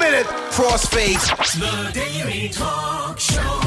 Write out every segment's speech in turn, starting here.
minute. Crossfade. The Daily Talk Show.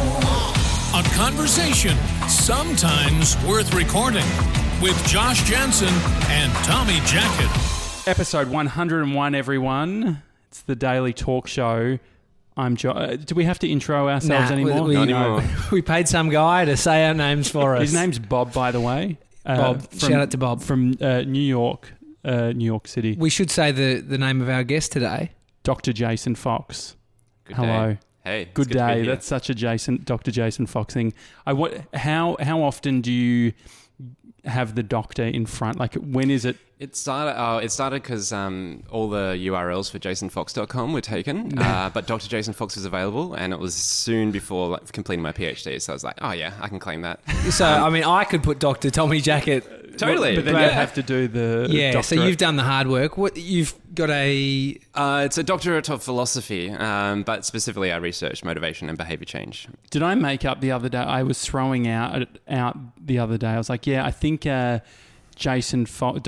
A conversation sometimes worth recording with Josh Jansen and Tommy Jackett. Episode 101, everyone. It's the Daily Talk Show. I'm do we have to intro ourselves anymore? Not anymore. We paid some guy to say our names for us. His name's Bob, by the way. Bob. Shout out to Bob. From New York City. We should say the name of our guest today. Dr. Jason Fox. Good Hello. Day. Hey. Good day. That's such a Dr. Jason Fox thing. How often do you have the doctor in front? Like, when is it? It started because all the URLs for jasonfox.com were taken, but Dr. Jason Fox was available, and it was soon before completing my PhD. So I was like, oh yeah, I can claim that. So I could put Dr. Tommy Jackett. Totally, but then you have to do the doctorate. So you've done the hard work. What you've got it's a doctorate of philosophy, but specifically I research motivation and behavior change. Did I make up the other day? I was throwing out the other day. I was like, yeah, I think Dr. Jason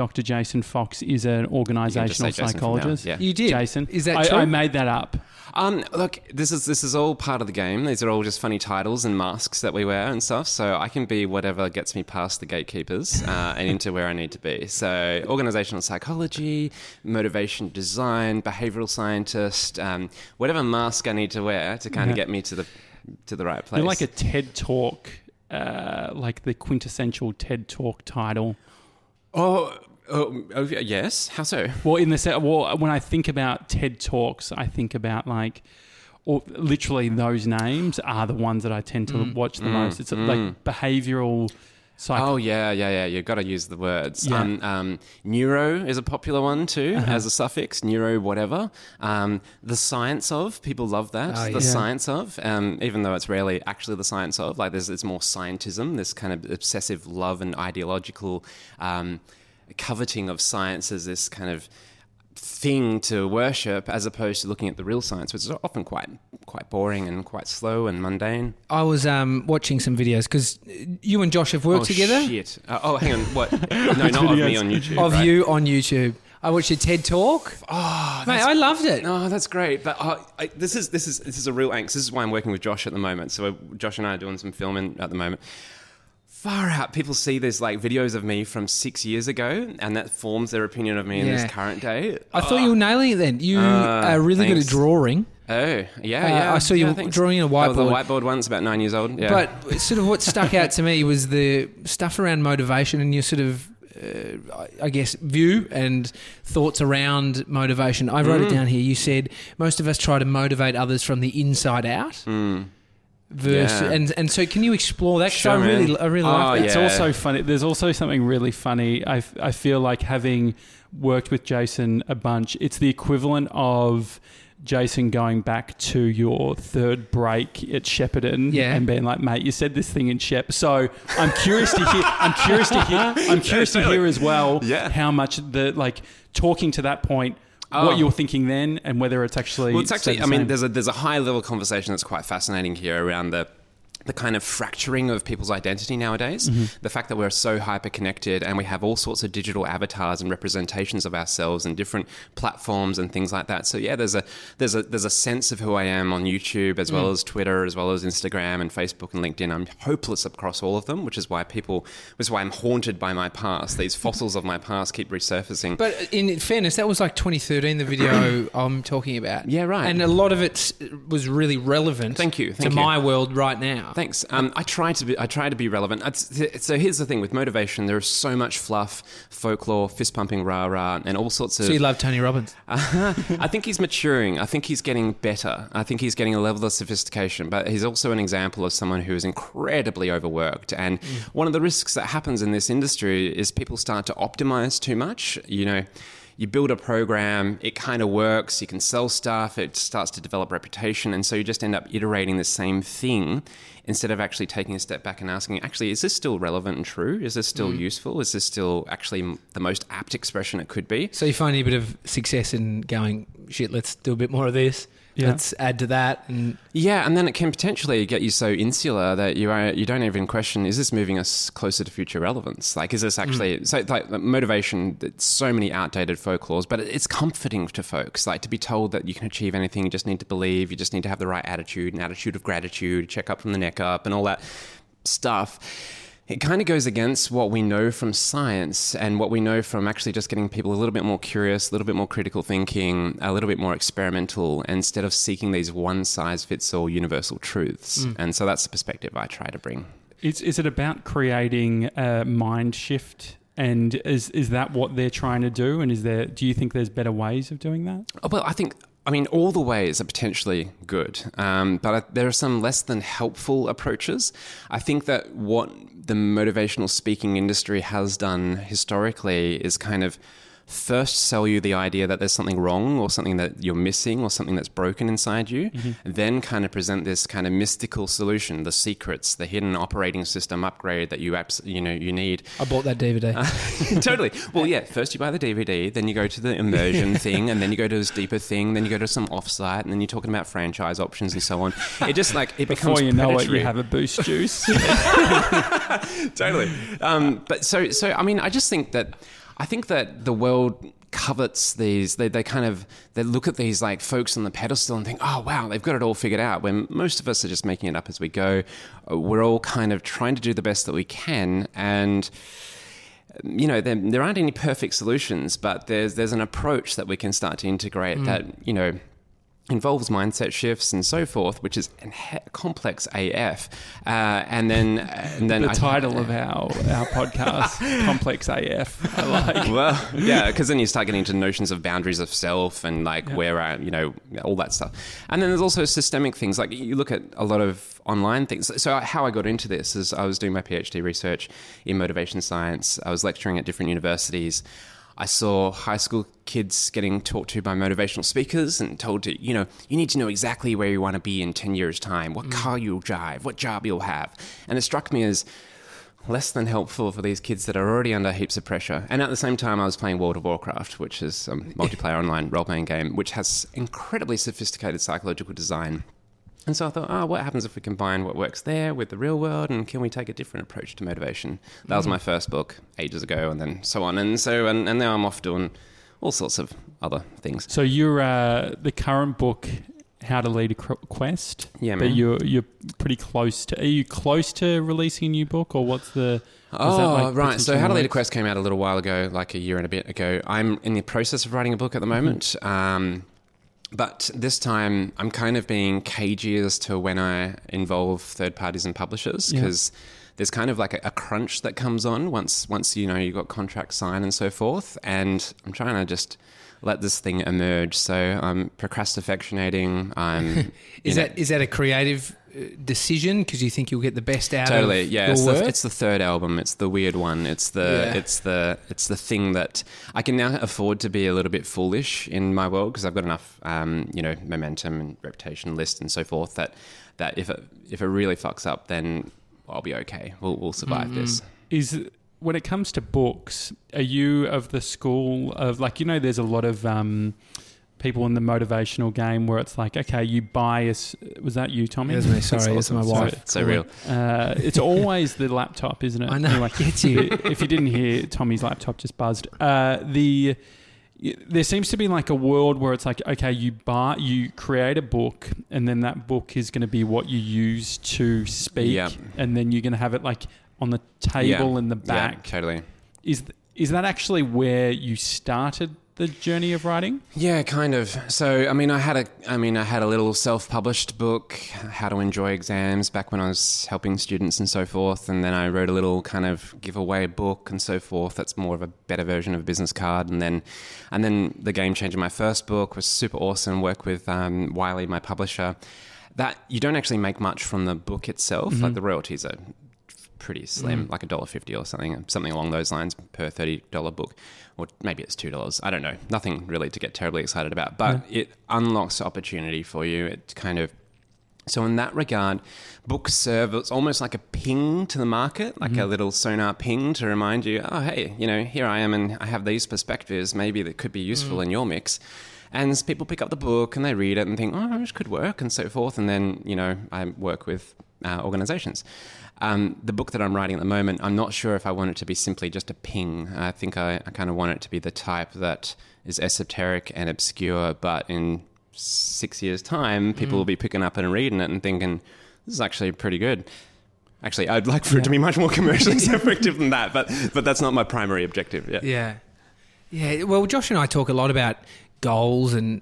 Fox is an organisational psychologist. Yeah. You did? Jason. Is that true? I made that up. Look, this is all part of the game. These are all just funny titles and masks that we wear and stuff. So I can be whatever gets me past the gatekeepers and into where I need to be. So organizational psychology, motivation design, behavioral scientist, whatever mask I need to wear to kind of get me to the right place. You're like a TED Talk, like the quintessential TED Talk title. Oh, yes. How so? Well, when I think about TED Talks, I think about literally those names are the ones that I tend to watch the most. It's like behavioural psychology. Oh, yeah. You've got to use the words. Yeah. Neuro is a popular one too, as a suffix, neuro whatever. The science of, people love that. Science of, even though it's rarely actually the science of. Like it's more scientism, this kind of obsessive love and ideological coveting of science as this kind of thing to worship, as opposed to looking at the real science, which is often quite boring and quite slow and mundane. I was watching some videos because you and Josh have worked together. Shit. Hang on. What? No, not of me on YouTube. Of you on YouTube. I watched your TED Talk. Oh, mate, I loved it. Oh, that's great. But this is a real angst. This is why I'm working with Josh at the moment. So Josh and I are doing some filming at the moment. Far out. People see these videos of me from 6 years ago, and that forms their opinion of me in this current day. I thought you were nailing it then. You are really good at drawing. Oh, yeah. I saw you drawing in a whiteboard. The whiteboard one's about 9 years old. Yeah. But sort of what stuck out to me was the stuff around motivation and your sort of, I guess, view and thoughts around motivation. I wrote it down here. You said most of us try to motivate others from the inside out. And so can you explore that? Sure, I really like that. It's also funny. There's also something really funny. I feel like, having worked with Jason a bunch, it's the equivalent of Jason going back to your third break at Shepparton and being like, mate, you said this thing in Shep. So I'm curious to hear as well how much talking to that point, what you're thinking then, and whether it's actually... Well, it's actually... I mean, there's a high-level conversation that's quite fascinating here around the kind of fracturing of people's identity nowadays. The fact that we're so hyper-connected and we have all sorts of digital avatars and representations of ourselves and different platforms and things like that. So yeah, there's a sense of who I am on YouTube, as well as Twitter, as well as Instagram and Facebook and LinkedIn. I'm hopeless across all of them, which is why I'm haunted by my past. These fossils of my past keep resurfacing. But in fairness, that was like 2013, the video I'm talking about. Yeah, right. And a lot of it was really relevant. Thank you. My world right now. Thanks. I try to be relevant. So here's the thing with motivation: there is so much fluff, folklore, fist pumping, rah rah, and all sorts of. So you love Tony Robbins? I think he's maturing. I think he's getting better. I think he's getting a level of sophistication. But he's also an example of someone who is incredibly overworked. And one of the risks that happens in this industry is people start to optimize too much. You build a program, it kind of works, you can sell stuff, it starts to develop reputation, and so you just end up iterating the same thing instead of actually taking a step back and asking, actually, is this still relevant and true? Is this still useful? Is this still actually the most apt expression it could be? So you're finding a bit of success in going, shit, let's do a bit more of this? Yeah. Let's add to that. And Yeah, and then it can potentially get you so insular that you don't even question, is this moving us closer to future relevance? Like, is this actually... So, like, motivation, so many outdated folklores, but it's comforting to folks. Like, to be told that you can achieve anything, you just need to believe, you just need to have the right attitude, an attitude of gratitude, check up from the neck up, and all that stuff. It kind of goes against what we know from science and what we know from actually just getting people a little bit more curious, a little bit more critical thinking, a little bit more experimental, instead of seeking these one-size-fits-all universal truths. And so that's the perspective I try to bring. Is it about creating a mind shift? And is that what they're trying to do? And do you think there's better ways of doing that? Oh, well, I mean, all the ways are potentially good, but there are some less than helpful approaches. I think that what the motivational speaking industry has done historically is kind of first sell you the idea that there's something wrong or something that you're missing or something that's broken inside you, then kind of present this kind of mystical solution, the secrets, the hidden operating system upgrade that you need. I bought that DVD. Totally. Well, yeah, first you buy the DVD, then you go to the immersion thing, and then you go to this deeper thing, then you go to some offsite, and then you're talking about franchise options and so on. It just like, it becomes Before you know predatory. it, you have a Boost juice. Totally. But so I mean, I think that the world covets these. They look at these like folks on the pedestal and think, oh wow, they've got it all figured out. When most of us are just making it up as we go. We're all kind of trying to do the best that we can, and there aren't any perfect solutions, but there's an approach that we can start to integrate that involves mindset shifts and so forth, which is complex AF. And then The title of our podcast, Complex AF. I like. Well, yeah, because then you start getting into notions of boundaries of self and like where all that stuff. And then there's also systemic things. Like you look at a lot of online things. So how I got into this is I was doing my PhD research in motivation science. I was lecturing at different universities. I saw high school kids getting talked to by motivational speakers and told to, you need to know exactly where you want to be in 10 years' time, what car you'll drive, what job you'll have. And it struck me as less than helpful for these kids that are already under heaps of pressure. And at the same time, I was playing World of Warcraft, which is a multiplayer online role-playing game, which has incredibly sophisticated psychological design. And so I thought, what happens if we combine what works there with the real world, and can we take a different approach to motivation? That was my first book ages ago, and then so on. And so, and now I'm off doing all sorts of other things. So you're the current book, How to Lead a Quest. Yeah, but man. you're pretty close to. Are you close to releasing a new book, or what's the? Right. So How to Lead a Quest came out a little while ago, like a year and a bit ago. I'm in the process of writing a book at the moment. But this time, I'm kind of being cagey as to when I involve third parties and publishers, because there's kind of like a crunch that comes on once you've got contracts signed and so forth. And I'm trying to just let this thing emerge. So I'm procrastinating. Is that a creative decision because you think you'll get the best out totally, of yeah. your work? It's the third album. It's the weird one. It's the thing that I can now afford to be a little bit foolish in my world because I've got enough momentum and reputation list and so forth that if it really fucks up, then I'll be okay. We'll survive this. When it comes to books, are you of the school of there's a lot of people in the motivational game where it's like, okay, you buy was that you, Tommy? It was me, sorry. It's my wife. So real. It's always the laptop, isn't it? I know. Anyway, Gets you. If you didn't hear, Tommy's laptop just buzzed. There seems to be like a world where it's like, okay, you create a book, and then that book is going to be what you use to speak, and then you're going to have it like on the table in the back. Yeah, totally. Is that actually where you started the journey of writing? Yeah, kind of. So, I had a little self-published book, How to Enjoy Exams, back when I was helping students and so forth. And then I wrote a little kind of giveaway book and so forth. That's more of a better version of a business card. And then the game changer, my first book, was super awesome. Work with Wiley, my publisher. That you don't actually make much from the book itself. Like the royalties are pretty slim, like $1.50 or something along those lines per $30 book, or maybe it's $2. I don't know. Nothing really to get terribly excited about, but it unlocks opportunity for you. It kind of, so in that regard, books serve, it's almost like a ping to the market, like a little sonar ping to remind you, oh, hey, here I am and I have these perspectives maybe that could be useful in your mix. And people pick up the book and they read it and think, oh, this could work and so forth. And then, I work with organizations. The book that I'm writing at the moment, I'm not sure if I want it to be simply just a ping. I think I kind of want it to be the type that is esoteric and obscure, but in 6 years' time, people will be picking up and reading it and thinking, this is actually pretty good. Actually, I'd like for it to be much more commercially effective than that, but that's not my primary objective. Yeah. Well, Josh and I talk a lot about goals and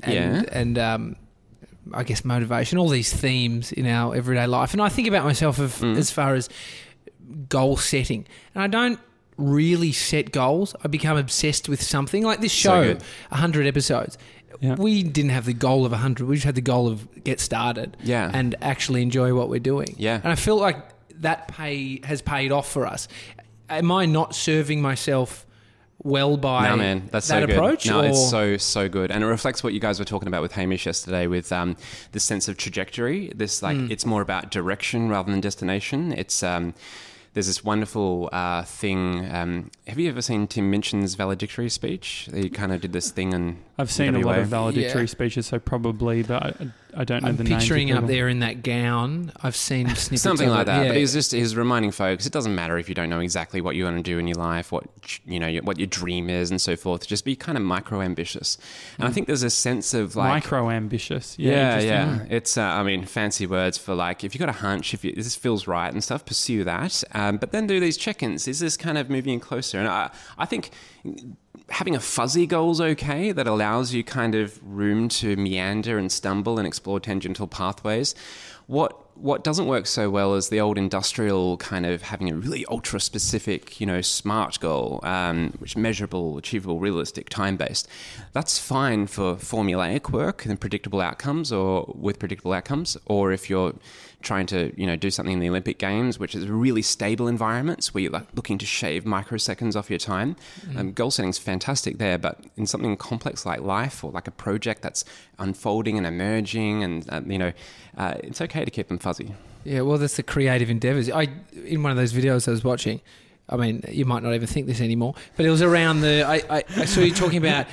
I guess motivation, all these themes in our everyday life. And I think about myself as far as goal setting. And I don't really set goals. I become obsessed with something. Like this show, 100 episodes. Yeah. We didn't have the goal of 100. We just had the goal of get started and actually enjoy what we're doing. Yeah. And I feel like that has paid off for us. Am I not serving myself well by that's that so approach? Good. No, it's so good. And it reflects what you guys were talking about with Hamish yesterday with this sense of trajectory. This it's more about direction rather than destination. It's there's this wonderful thing. Have you ever seen Tim Minchin's valedictory speech? He kind of did this thing and I've seen a lot of valedictory speeches, so probably, but I don't know the names. I'm picturing up there in that gown. I've seen snippets something of like it. that. Yeah. But he's reminding folks, it doesn't matter if you don't know exactly what you want to do in your life, what your dream is, and so forth. Just be kind of micro ambitious. And I think there's a sense of like micro ambitious. Yeah. It's fancy words for like if you got a hunch, if this feels right and stuff, pursue that. But then do these check-ins. Is this kind of moving closer? And I think having a fuzzy goal is okay. That allows you kind of room to meander and stumble and explore tangential pathways. What doesn't work so well is the old industrial kind of having a really ultra specific, smart goal, which is measurable, achievable, realistic, time-based. That's fine for formulaic work and predictable outcomes or with predictable outcomes, or if you're trying to, do something in the Olympic Games, which is really stable environments where you're like looking to shave microseconds off your time. Goal setting is fantastic there, but in something complex like life or like a project that's unfolding and emerging and, it's okay to keep them fuzzy. Yeah, well, that's the creative endeavours. In one of those videos I was watching, I mean, you might not even think this anymore, but it was around I saw you talking about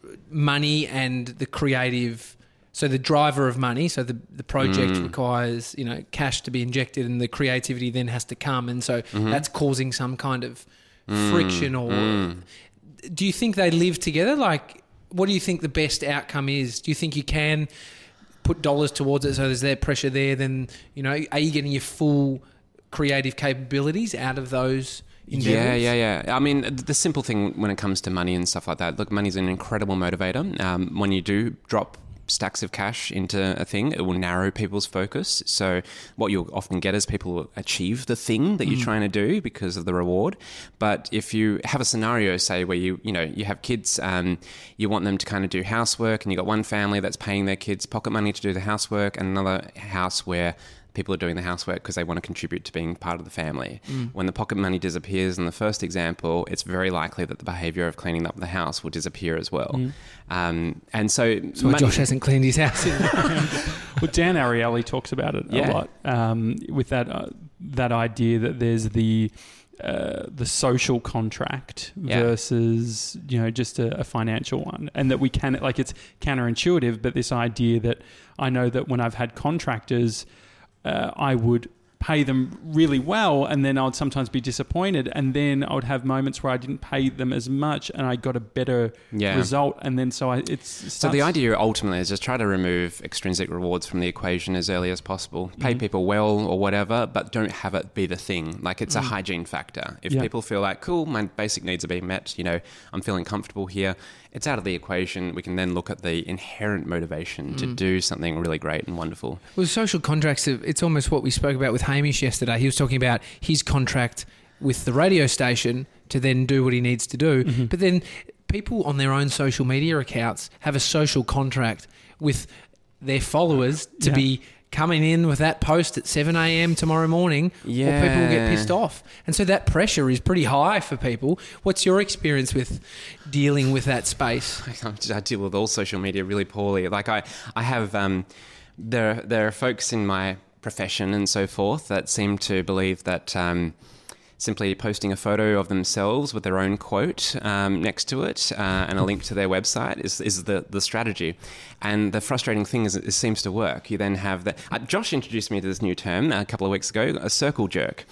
money and the creative. So the driver of money, so the project requires, cash to be injected and the creativity then has to come. And so that's causing some kind of friction or... Do you think they live together? Like, what do you think the best outcome is? Do you think you can put dollars towards it so there's that pressure there? Then, are you getting your full creative capabilities out of those endeavors? Yeah. I mean, the simple thing when it comes to money and stuff like that, look, money's an incredible motivator. When you do drop stacks of cash into a thing, it will narrow people's focus. So what you'll often get is people will achieve the thing that you're trying to do because of the reward. But if you have a scenario, say, where you have kids, you want them to kind of do housework, and you got one family that's paying their kids pocket money to do the housework, and another house where people are doing the housework because they want to contribute to being part of the family. When the pocket money disappears in the first example, it's very likely that the behaviour of cleaning up the house will disappear as well. And so Josh hasn't cleaned his house in. Well, Dan Ariely talks about it a lot with that idea that there's the social contract versus just a financial one, and that we can, like, it's counterintuitive, but this idea that I know that when I've had contractors, I would pay them really well, and then I would sometimes be disappointed, and then I would have moments where I didn't pay them as much and I got a better result, and then so the idea ultimately is just try to remove extrinsic rewards from the equation as early as possible. Pay people well or whatever, but don't have it be the thing. Like, it's a hygiene factor. If people feel like, cool, my basic needs are being met, I'm feeling comfortable here, it's out of the equation. We can then look at the inherent motivation to do something really great and wonderful. Well, social contracts, it's almost what we spoke about with Hamish yesterday. He was talking about his contract with the radio station to then do what he needs to do. But then people on their own social media accounts have a social contract with their followers to be coming in with that post at 7 a.m. tomorrow morning, or people will get pissed off. And so that pressure is pretty high for people. What's your experience with dealing with that space? I deal with all social media really poorly. Like, I have... there are folks in my profession and so forth that seem to believe that simply posting a photo of themselves with their own quote next to it and a link to their website is the strategy. And the frustrating thing is it seems to work. You then have the... Josh introduced me to this new term a couple of weeks ago, a circle jerk.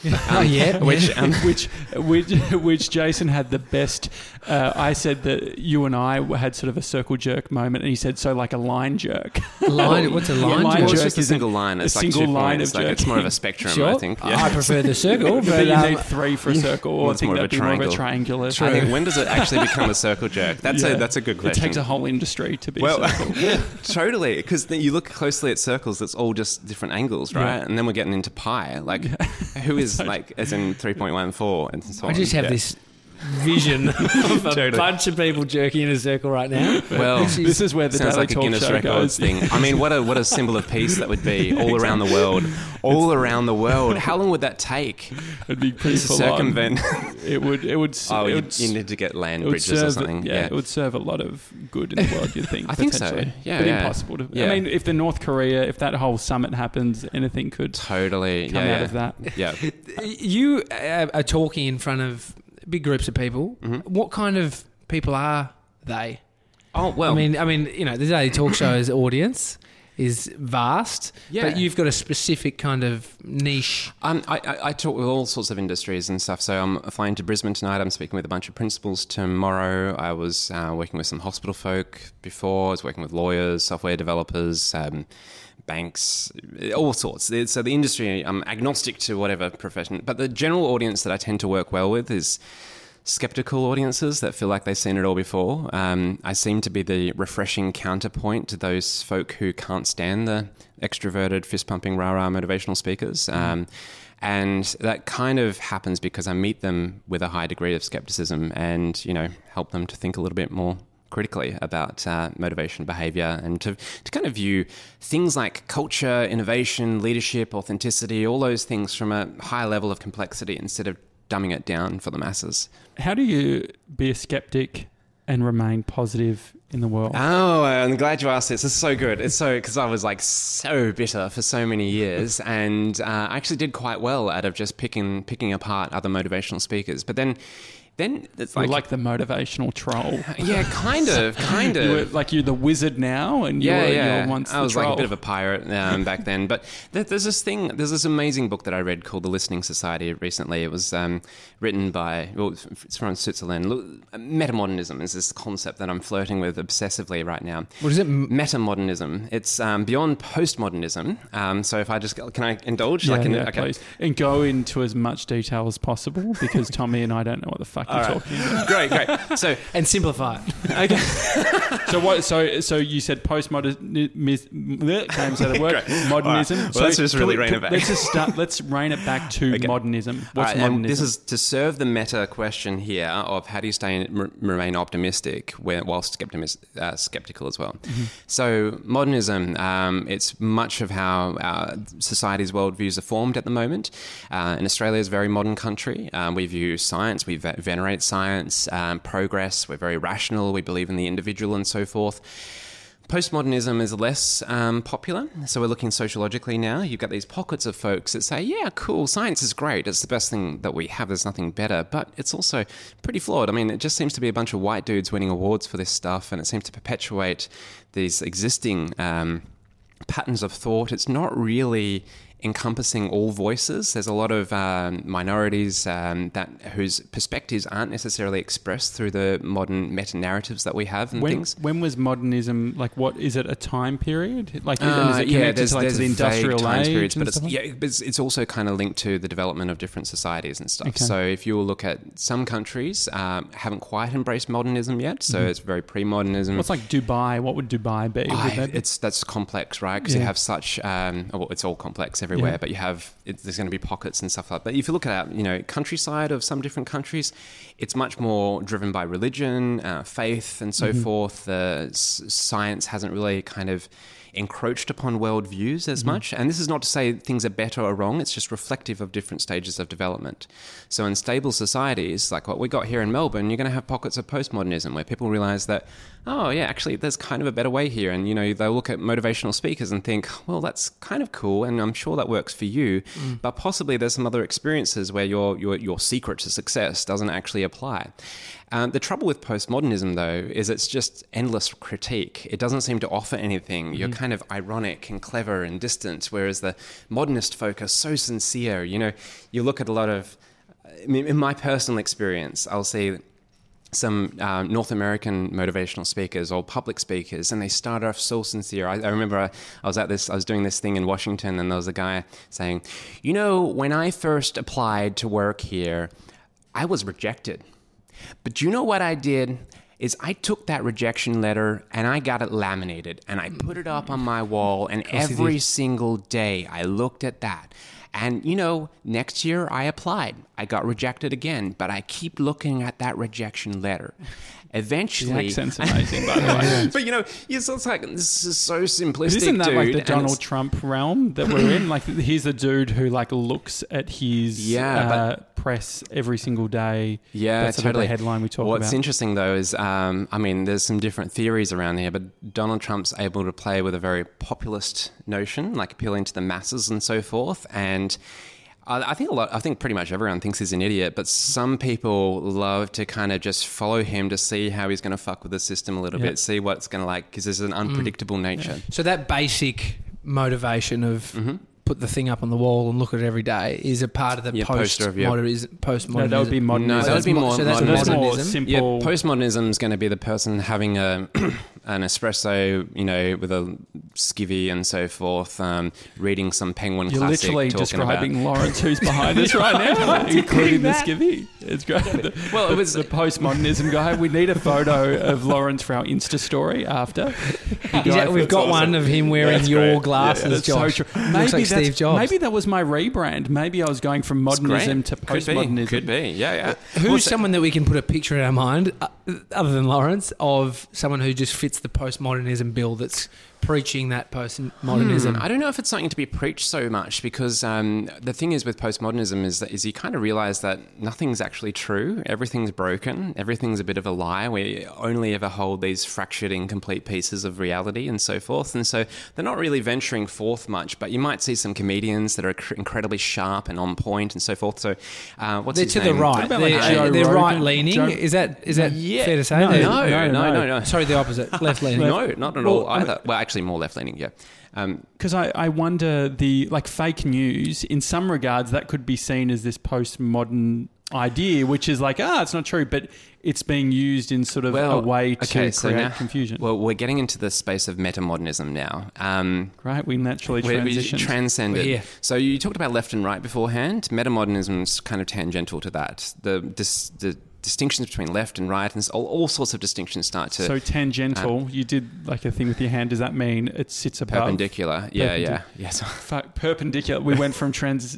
Which Jason had the best... I said that you and I had sort of a circle jerk moment, and he said, so like a line jerk. What's a line jerk? It's just a single line. It's like 2 points. It's more of a spectrum, sure. I think. Yeah. I prefer the circle, but you need 3 for a circle, or Well, I it's think more of that'd a be more of a triangle. triangular. I think, when does it actually become a circle jerk? That's a good question. It takes a whole industry to be circle. Totally, because you look closely at circles, it's all just different angles, right? Yeah. And then we're getting into pi. Like, who is like, as in 3.14 and so on. I just have this vision of a bunch of people jerking in a circle right now. Well, this is where the sounds Daily like a Talk Guinness Show Records goes. thing. I mean, what a symbol of peace that would be all around the world. All around the world. How long would that take? It'd be pretty To full circumvent. It would. You need to get land bridges or something. Yeah, it would serve a lot of good in the world, you'd think. I think so. potentially. Yeah, but yeah. impossible to. Yeah. I mean, if the North Korea, if that whole summit happens, anything could Totally. come out of that. Yeah. You are talking in front of big groups of people. Mm-hmm. What kind of people are they? Oh, well. I mean, you know, the Daily Talk Show's audience is vast, Yeah. but you've got a specific kind of niche. I talk with all sorts of industries and stuff. So I'm flying to Brisbane tonight. I'm speaking with a bunch of principals tomorrow. I was working with some hospital folk before. I was working with lawyers, software developers, banks, all sorts. So the industry, I'm agnostic to whatever profession. But the general audience that I tend to work well with is skeptical audiences that feel like they've seen it all before. I seem to be the refreshing counterpoint to those folk who can't stand the extroverted, fist-pumping, rah-rah motivational speakers. And that kind of happens because I meet them with a high degree of skepticism and, you know, help them to think a little bit more critically about motivation, behavior, and to kind of view things like culture, innovation, leadership, authenticity, all those things from a higher level of complexity instead of dumbing it down for the masses. How do you be a skeptic and remain positive in the world? Oh, I'm glad you asked this. It's so good. It's so, because I was like so bitter for so many years, and I actually did quite well out of just picking apart other motivational speakers. But then it's You're like, like the motivational troll. yeah, kind of. You're the wizard now, and you were once the I was troll. like a bit of a pirate back then. But there's this amazing book that I read called The Listening Society recently. It was written by, it's from Switzerland. Metamodernism is this concept that I'm flirting with obsessively right now. What is it? Metamodernism. It's beyond postmodernism. So if I just, can I indulge? Okay. Please. And go into as much detail as possible, because Tommy and I don't know what the fuck you're talking about. Great. So, And simplify it. okay. So what? So you said postmodernism. Can't say the word. Modernism. Right. Well, let's just really rein it back. Let's rein it back to modernism. What's Right, modernism? and this is to serve the meta question here of how do you remain optimistic whilst skeptical as well. Mm-hmm. So modernism, it's much of how our society's worldviews are formed at the moment. And Australia is a very modern country. We view science, we venerate science, progress. We're very rational. We believe in the individual and so forth. Postmodernism is less popular, so we're looking sociologically now. You've got these pockets of folks that say, yeah, cool, science is great, it's the best thing that we have, there's nothing better, but it's also pretty flawed. I mean, it just seems to be a bunch of white dudes winning awards for this stuff, and it seems to perpetuate these existing patterns of thought. It's not really encompassing all voices. There's a lot of minorities whose perspectives aren't necessarily expressed through the modern meta-narratives that we have and things. When was modernism, like, what, is it a time period? Like, is it connected there's to the industrial time age periods, and but stuff? it's also kind of linked to the development of different societies and stuff. Okay. So if you will look at some countries haven't quite embraced modernism yet, so it's very pre-modernism. What's like Dubai? What would Dubai be? That's complex, right? Because you have such it's all complex everywhere, but there's going to be pockets and stuff like that. But if you look at countryside of some different countries, it's much more driven by religion, faith, and so forth. Science hasn't really kind of encroached upon worldviews as much. And this is not to say things are better or wrong, it's just reflective of different stages of development. So in stable societies, like what we got here in Melbourne, you're going to have pockets of postmodernism where people realize that, oh yeah, actually there's kind of a better way here. And, they'll look at motivational speakers and think, well, that's kind of cool. And I'm sure that works for you, but possibly there's some other experiences where your secret to success doesn't actually apply. The trouble with postmodernism, though, is it's just endless critique. It doesn't seem to offer anything. You're kind of ironic and clever and distant, whereas the modernist folk are so sincere. You know, you look at a lot of, in my personal experience, I'll see some North American motivational speakers or public speakers, and they start off so sincere. I remember I was doing this thing in Washington, and there was a guy saying, you know, when I first applied to work here, I was rejected. But you know what I did? Is I took that rejection letter and I got it laminated and I put it up on my wall, and every single day I looked at that. And, you know, next year I applied. I got rejected again, but I keep looking at that rejection letter. Eventually... The accent's amazing, by the way. But, you know, it's like, this is so simplistic, But isn't that dude. like the Donald Trump realm that we're in? Like, he's a dude who, like, looks at his press every single day. Yeah, That's sort of the headline we talk about. What's interesting, though, is, there's some different theories around here, but Donald Trump's able to play with a very populist notion, like appealing to the masses and so forth, and... I think pretty much everyone thinks he's an idiot, but some people love to kind of just follow him to see how he's going to fuck with the system a little bit, see what it's going to like, because there's an unpredictable nature. Yeah. So that basic motivation of put the thing up on the wall and look at it every day is a part of the postmodernism. No, that would be modernism. No, that would be more. So that's modernism. more modernism. simple. Yeah, postmodernism is going to be the person having an espresso, you know, with a skivvy and so forth, reading some Penguin You're classic. literally describing Lawrence, who's behind us right now, including the skivvy. It's great. Well, it was the postmodernism guy. We need a photo of Lawrence for our Insta story after. We've got one of him wearing your glasses, Josh. So true. Looks like Steve Jobs. Maybe that was my rebrand. Maybe I was going from modernism to postmodernism. Could be. Yeah. Who's someone that we can put a picture in our mind, other than Lawrence, of someone who just fits the postmodernism bill that's preaching that postmodernism? I don't know if it's something to be preached so much, because the thing is with postmodernism is you kind of realize that nothing's actually true. Everything's broken. Everything's a bit of a lie. We only ever hold these fractured, incomplete pieces of reality and so forth. And so they're not really venturing forth much, but you might see some comedians that are incredibly sharp and on point and so forth. So what's his name? They're to the right. They're right-leaning. Is that fair to say? No. Sorry, the opposite. Left-leaning. No, not at all either. Well, actually more left-leaning, yeah. Because I wonder, fake news, in some regards, that could be seen as this postmodern idea, which is like, it's not true, but it's being used in sort of a way to create confusion. Well, we're getting into the space of metamodernism now. Right, we naturally transitioned. We transcended. So you talked about left and right beforehand. Metamodernism is kind of tangential to that. The distinctions between left and right, and all sorts of distinctions start to... So tangential, you did like a thing with your hand. Does that mean it sits above? Perpendicular. Yeah. Yes. Perpendicular. We went from trans.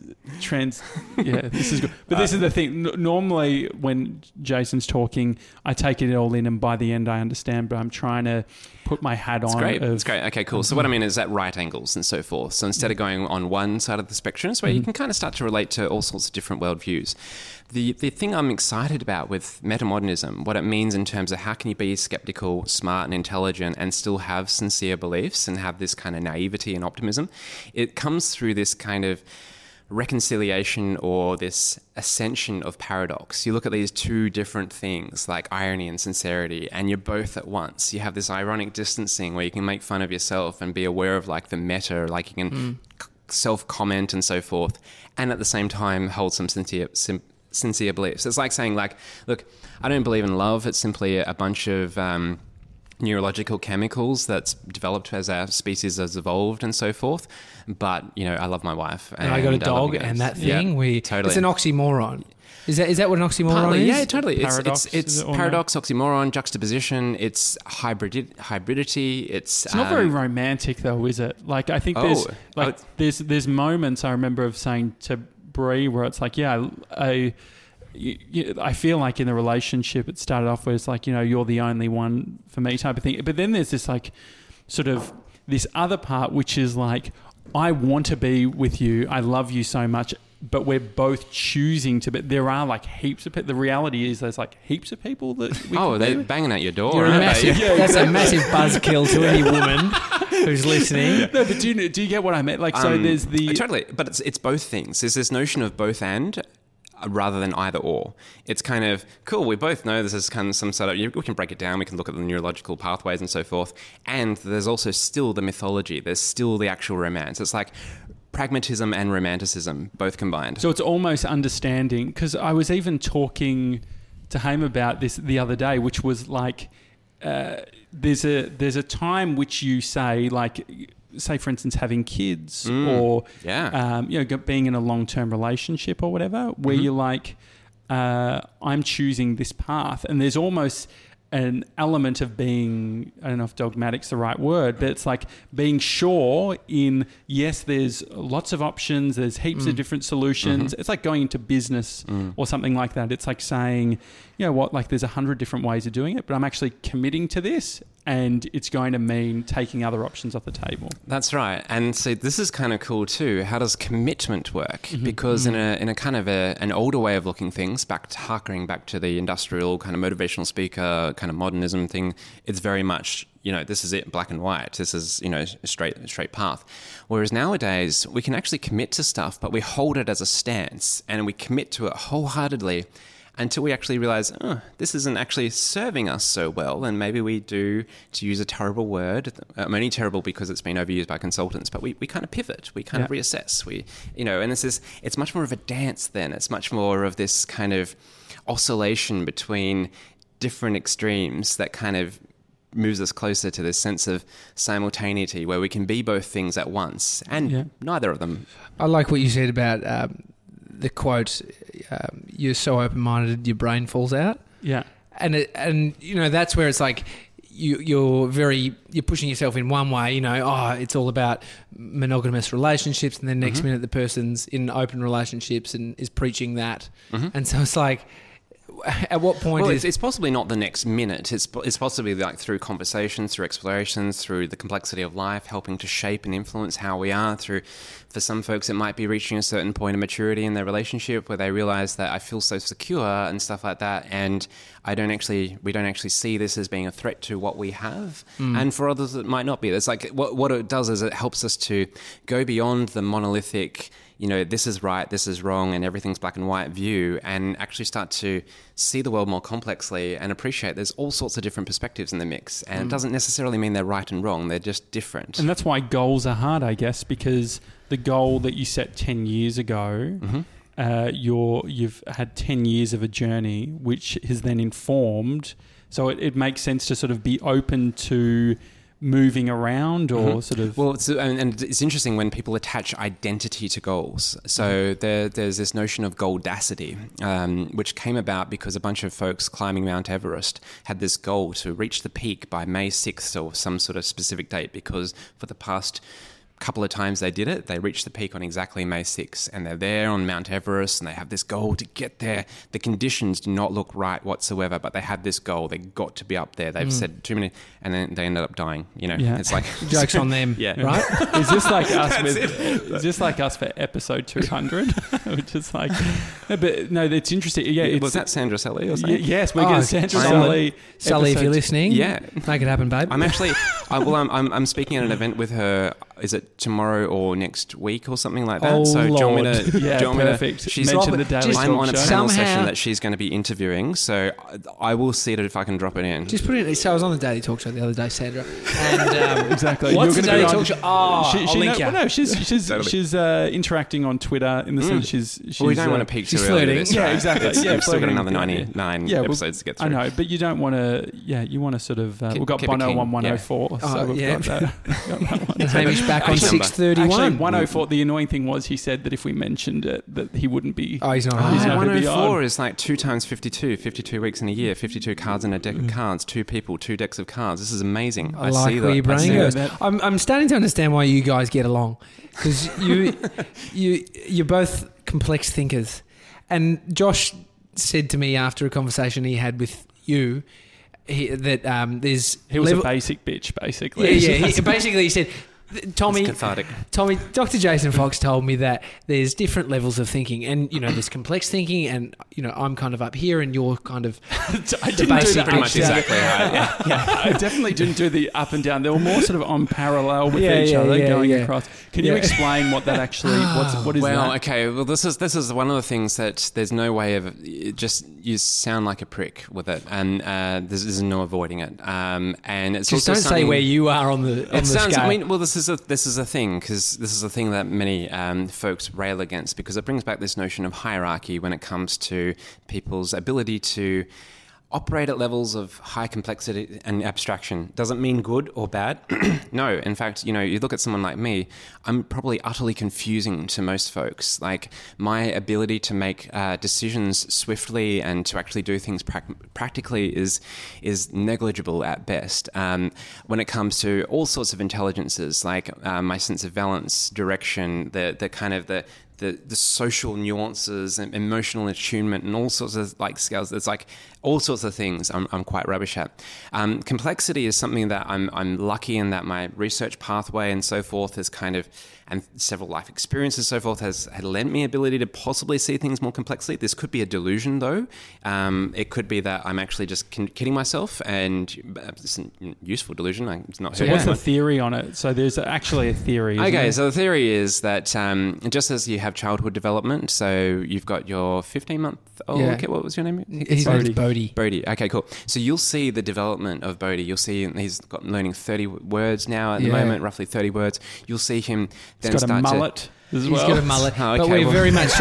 Yeah, this is good. But this is the thing. Normally, when Jason's talking, I take it all in, and by the end, I understand. But I'm trying to put my hat on. It's great. Okay, cool. So what I mean is at right angles and so forth. So instead of going on one side of the spectrum, it's where you can kind of start to relate to all sorts of different worldviews. The thing I'm excited about with metamodernism, what it means in terms of how can you be skeptical, smart and intelligent and still have sincere beliefs and have this kind of naivety and optimism, it comes through this kind of reconciliation or this ascension of paradox. You look at these two different things like irony and sincerity, and you're both at once. You have this ironic distancing where you can make fun of yourself and be aware of like the meta, like you can self-comment and so forth, and at the same time hold some sincere beliefs. It's like saying, like, look, I don't believe in love. It's simply a bunch of neurological chemicals that's developed as our species has evolved and so forth. But, you know, I love my wife. And I got a dog, and that thing, totally. It's an oxymoron. Is that what an oxymoron Partly, is? Yeah, totally. Paradox, it's paradox, oxymoron, juxtaposition. It's hybridity. It's not very romantic, though, is it? Like, I think there's moments I remember of saying to Brie where it's like, I feel like in the relationship it started off where it's like, you know, you're the only one for me type of thing. But then there's this like sort of this other part which is like, I want to be with you. I love you so much. but we're both choosing to. But there are like heaps of people. The reality is there's like heaps of people that we they're can banging at your door. You're a aren't massive, they? that's a massive buzzkill to any woman who's listening. No, but do you get what I meant? Like, so there's the Totally, but it's both things. There's this notion of both and rather than either or. It's kind of cool. We both know this is kind of some sort of, we can break it down. We can look at the neurological pathways and so forth. And there's also still the mythology. There's still the actual romance. It's like pragmatism and romanticism both combined. So it's almost understanding, because I was even talking to Haim about this the other day, which was like, there's a time which you say, like, say for instance having kids or being in a long-term relationship or whatever, where you're like, I'm choosing this path, and there's almost an element of being, I don't know if dogmatic's the right word, but it's like being sure in, yes, there's lots of options, there's heaps of different solutions. It's like going into business or something like that. It's like saying, you know what, like there's 100 different ways of doing it, but I'm actually committing to this, and it's going to mean taking other options off the table. That's right. And so this is kind of cool too. How does commitment work? Because in a kind of an older way of looking things, harkering back to the industrial kind of motivational speaker kind of modernism thing, it's very much, this is it, black and white. This is, a straight path. Whereas nowadays we can actually commit to stuff, but we hold it as a stance and we commit to it wholeheartedly until we actually realize, this isn't actually serving us so well. And maybe we do, to use a terrible word, only terrible because it's been overused by consultants, but we kind of pivot, we kind of reassess. And it's much more of a dance then. It's much more of this kind of oscillation between different extremes that kind of moves us closer to this sense of simultaneity where we can be both things at once and neither of them. I like what you said about the quote, you're so open-minded your brain falls out. Yeah. And that's where it's like you're pushing yourself in one way, it's all about monogamous relationships, and then next minute the person's in open relationships and is preaching that. And so it's like, at what point it's possibly not the next minute. It's possibly like through conversations, through explorations, through the complexity of life, helping to shape and influence how we are. For some folks, it might be reaching a certain point of maturity in their relationship where they realize that I feel so secure and stuff like that, and we don't actually see this as being a threat to what we have. And for others, it might not be. It's like what it does is it helps us to go beyond the monolithic, this is right, this is wrong, and everything's black and white view, and actually start to see the world more complexly and appreciate there's all sorts of different perspectives in the mix. And it doesn't necessarily mean they're right and wrong, they're just different. And that's why goals are hard, I guess, because the goal that you set 10 years ago, you've had 10 years of a journey, which has then informed. So it makes sense to sort of be open to moving around or sort of... Well, and it's interesting when people attach identity to goals. So there's this notion of goldacity, which came about because a bunch of folks climbing Mount Everest had this goal to reach the peak by May 6th or some sort of specific date, because for the past couple of times they did it, they reached the peak on exactly May 6th, and they're there on Mount Everest and they have this goal to get there. The conditions do not look right whatsoever, but they have this goal. They got to be up there. They've said too many, and then they ended up dying. It's like joke's on them, right? Is this like us is this like us for episode 200? Which is like, but no, it's interesting. Yeah, was that Sandra Sully or something? Yes, we're getting Sandra Sully. Sully, if you're listening, make it happen, babe. I'm actually, I'm speaking at an event with her. Is it tomorrow or next week or something like that? Oh, so Lord. do you want me to? Perfect. She's mentioned the Daily I'm on a Talk Show. panel session that she's going to be interviewing, so I will see it if I can drop it in. Just put it in. So I was on the Daily Talk Show the other day, Sandra. And exactly. What's the Daily Talk Show? I'll link you. Well, no, she's interacting on Twitter in the sense she's we don't want to peak too early. Flirting. Yeah, exactly. We've still got another 99 episodes to get through. I know, but you don't want to. Yeah, you want to sort of. We've got Bono on 104, so we've got that. And Hamish back on 6:31. Actually, 104. The annoying thing was he said that if we mentioned it, that he wouldn't be. Oh, he's not. 104 is like 2 times 52. 52 weeks in a year. 52 cards in a deck of cards. 2 people, 2 decks of cards. This is amazing. I like see where your brain goes. that. I'm starting to understand why you guys get along, because you're both complex thinkers. And Josh said to me after a conversation he had with you that there's... He was a basic bitch, basically. Yeah. Basically, he said... Tommy, It's cathartic. Dr. Jason Fox told me that there's different levels of thinking, and there's complex thinking, and I'm kind of up here, and you're kind of I didn't do that. Pretty much exactly right. I definitely didn't do the up and down. They were more sort of on parallel with each other going across. Can you explain what that actually? What is Well, that? okay. Well, this is one of the things that there's no way of you sound like a prick with it, and there's no avoiding it. And it's just also don't say something- where you are on the sounds. scale. I mean, well, this is a thing because this is a thing that many folks rail against because it brings back this notion of hierarchy when it comes to people's ability to operate at levels of high complexity and abstraction. Doesn't mean good or bad. No, in fact, you look at someone like me, I'm probably utterly confusing to most folks. Like my ability to make decisions swiftly and to actually do things practically is negligible at best. When it comes to all sorts of intelligences, like my sense of balance, direction, the kind of the social nuances and emotional attunement and all sorts of like scales. It's like all sorts of things I'm quite rubbish at. Complexity is something that I'm lucky in that my research pathway and so forth is kind of, and several life experiences and so forth has lent me ability to possibly see things more complexly. This could be a delusion though. It could be that I'm actually just kidding myself and it's a useful delusion. It's not. So what's the theory on it? So there's actually a theory. Isn't Okay, there? so the theory is that just as you have childhood development, so you've got your 15-month-old. Yeah. Okay, what was your name? His name's Bodhi. Bodhi. Okay, cool. So you'll see the development of Bodhi. You'll see he's got learning 30 words now at the moment, roughly 30 words. You'll see him then He's got a start mullet as He's well. got a mullet, Oh, but okay, we're well- very much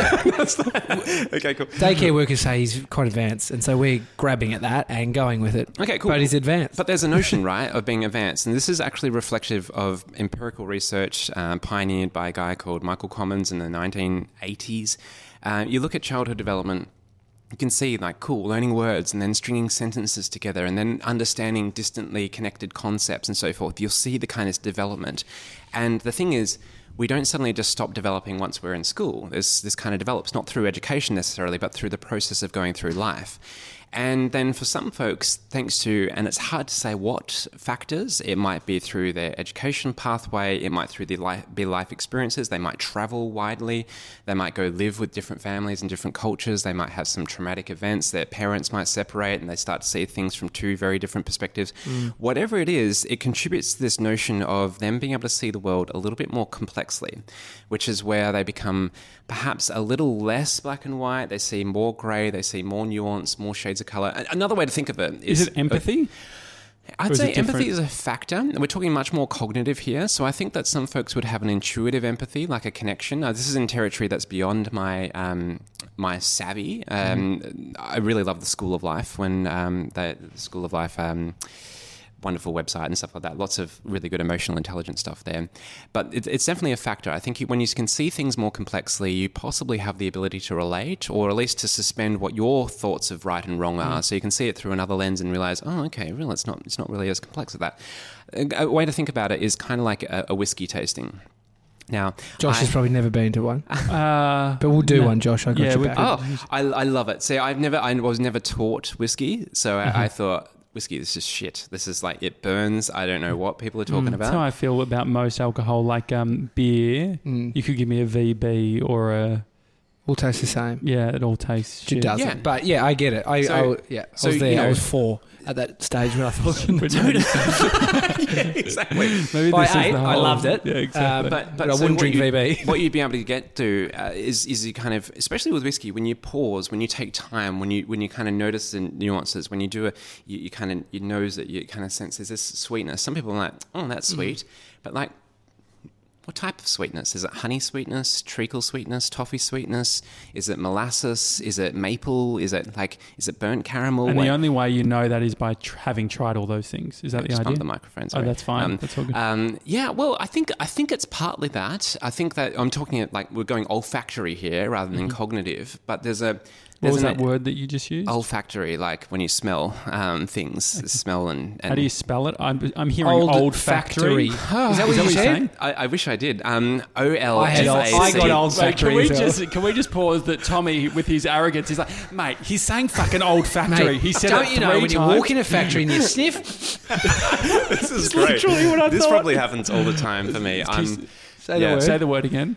Okay, cool. daycare workers say he's quite advanced, and so we're grabbing at that and going with it. Okay, cool. But he's advanced. But there's a notion, right, of being advanced. And this is actually reflective of empirical research pioneered by a guy called Michael Commons in the 1980s. You look at childhood development, you can see like, cool, learning words and then stringing sentences together and then understanding distantly connected concepts and so forth. You'll see the kind of development. And the thing is, we don't suddenly just stop developing once we're in school. This kind of develops, not through education necessarily, but through the process of going through life. And then for some folks, thanks to, and it's hard to say what factors, it might be through their education pathway, it might be life experiences, they might travel widely, they might go live with different families and different cultures, they might have some traumatic events, their parents might separate and they start to see things from two very different perspectives. Whatever it is, it contributes to this notion of them being able to see the world a little bit more complexly, which is where they become perhaps a little less black and white, they see more grey, they see more nuance, more shades of colour. Another way to think of it Is it empathy? I'd Or is say it empathy different? is a factor. We're talking much more cognitive here. So I think that some folks would have an intuitive empathy, like a connection. This is in territory that's beyond my my savvy. I really love the School of Life when the School of Life wonderful website and stuff like that. Lots of really good emotional intelligence stuff there. But it's definitely a factor. I think when you can see things more complexly, you possibly have the ability to relate or at least to suspend what your thoughts of right and wrong are. So you can see it through another lens and realize, oh, okay, really, it's not really as complex as that. A way to think about it is kind of like a whiskey tasting. Now, Josh has probably never been to one, But but we'll do one. Josh, I got Yeah, you we back. could. Oh, I love it. See, I was never taught whiskey, so I thought whiskey, this is shit. This is like, it burns. I don't know what people are talking That's how about. I feel about most alcohol, like beer. You could give me a VB or a... We'll taste the same. Yeah, it all tastes It shit. doesn't. Yeah. But yeah, I get it. I was there. I was 4 at that stage when I thought. Exactly. Maybe By this is 8, the I whole- loved it. Yeah, exactly. But I so wouldn't what drink VB. What you'd be able to get to is you kind of, especially with whiskey, when you pause, when you take time, when you kind of notice the nuances, when you do you kind of, you nose it, you kind of sense there's this sweetness. Some people are like, oh, that's sweet, but like, what type of sweetness? Is it honey sweetness, treacle sweetness, toffee sweetness? Is it molasses? Is it maple? Is it burnt caramel? And the only way you know that is by having tried all those things. Is that the Just idea? bump the microphone. Oh, Sorry. that's fine. That's all good. Yeah, well, I think it's partly that. I think that I'm talking like we're going olfactory here rather than cognitive, but there's a What was that word that you just used? Olfactory, like when you smell things, smell and how do you spell it? I'm hearing olfactory. Is that what you said? I wish I did. O-L-F-A-C. I got olfactory. Can we just pause that Tommy, with his arrogance, he's like, mate, he's saying fucking olfactory. Mate, he said don't it you know 3 when times. you walk in a factory and you sniff? This is great. literally what I This thought. probably happens all the time for me. Say the word again.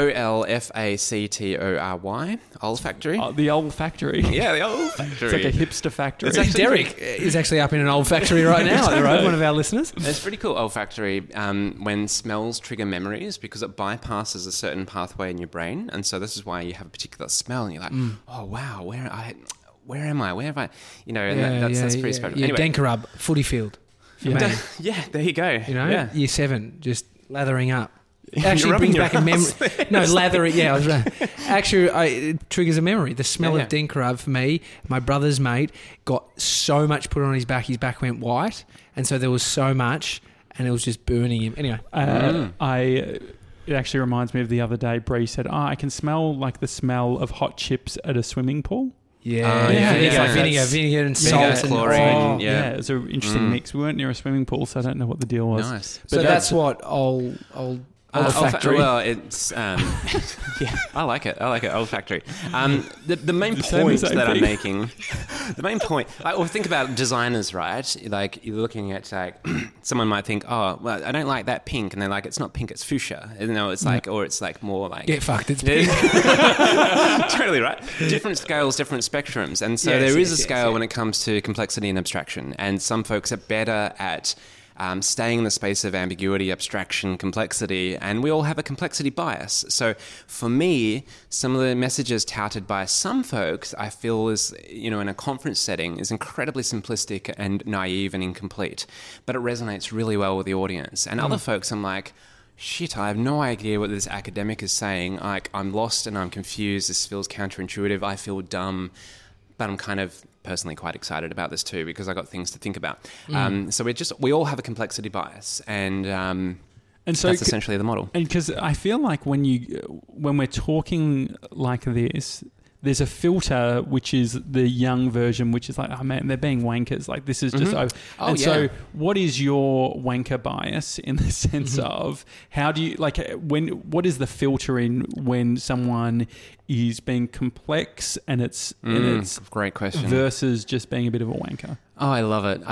O-L-F-A-C-T-O-R-Y. Olfactory. The olfactory. Yeah, the olfactory. It's like a hipster factory. It's actually Derek is actually up in an old factory right now at the road, one of our listeners. It's pretty cool, olfactory, when smells trigger memories because it bypasses a certain pathway in your brain. And so this is why you have a particular smell and you're like, oh, wow, where am I? Where have I? You know, and that's pretty special. Yeah, Anyway. Denkerub, footy field. Yeah. Yeah, there you go. You know, yeah. year 7, just lathering up. You're Actually rubbing brings back your a memory. ass. No, lathering. Yeah, I was right. Actually, it triggers a memory. The smell Yeah, of Denkerub for me, my brother's mate got so much put on his back went white. And so there was so much, and it was just burning him. Anyway. It actually reminds me of the other day, Bree said, I can smell like the smell of hot chips at a swimming pool. Yeah, vinegar and Vinegar, salt. chlorine. Yeah, it's an interesting mix. We weren't near a swimming pool, so I don't know what the deal was. Nice. So that's what old olfactory. Well, it's yeah, I like it. Olfactory. The main point that I'm making, the main point. Or think about designers, right? Like you're looking at like someone might think, oh, well, I don't like that pink, and they're like, it's not pink, it's fuchsia. You know, it's like, or it's like more like Get fucked. It's pink. totally right. Different scales, different spectrums, and so there is a scale when it comes to complexity and abstraction. And some folks are better at staying in the space of ambiguity, abstraction, complexity, and we all have a complexity bias. So for me, some of the messages touted by some folks, I feel is, in a conference setting, is incredibly simplistic and naive and incomplete, but it resonates really well with the audience. And other folks, I'm like, shit, I have no idea what this academic is saying. Like, I'm lost and I'm confused. This feels counterintuitive. I feel dumb. But I'm kind of personally quite excited about this too because I got things to think about. So we all have a complexity bias, and so that's essentially the model. And because I feel like when we're talking like this, there's a filter which is the young version, which is like, oh man, they're being wankers. Like this is just over. So what is your wanker bias in the sense of how do you what is the filter in when someone is being complex and it's great question versus just being a bit of a wanker? Oh, I love it.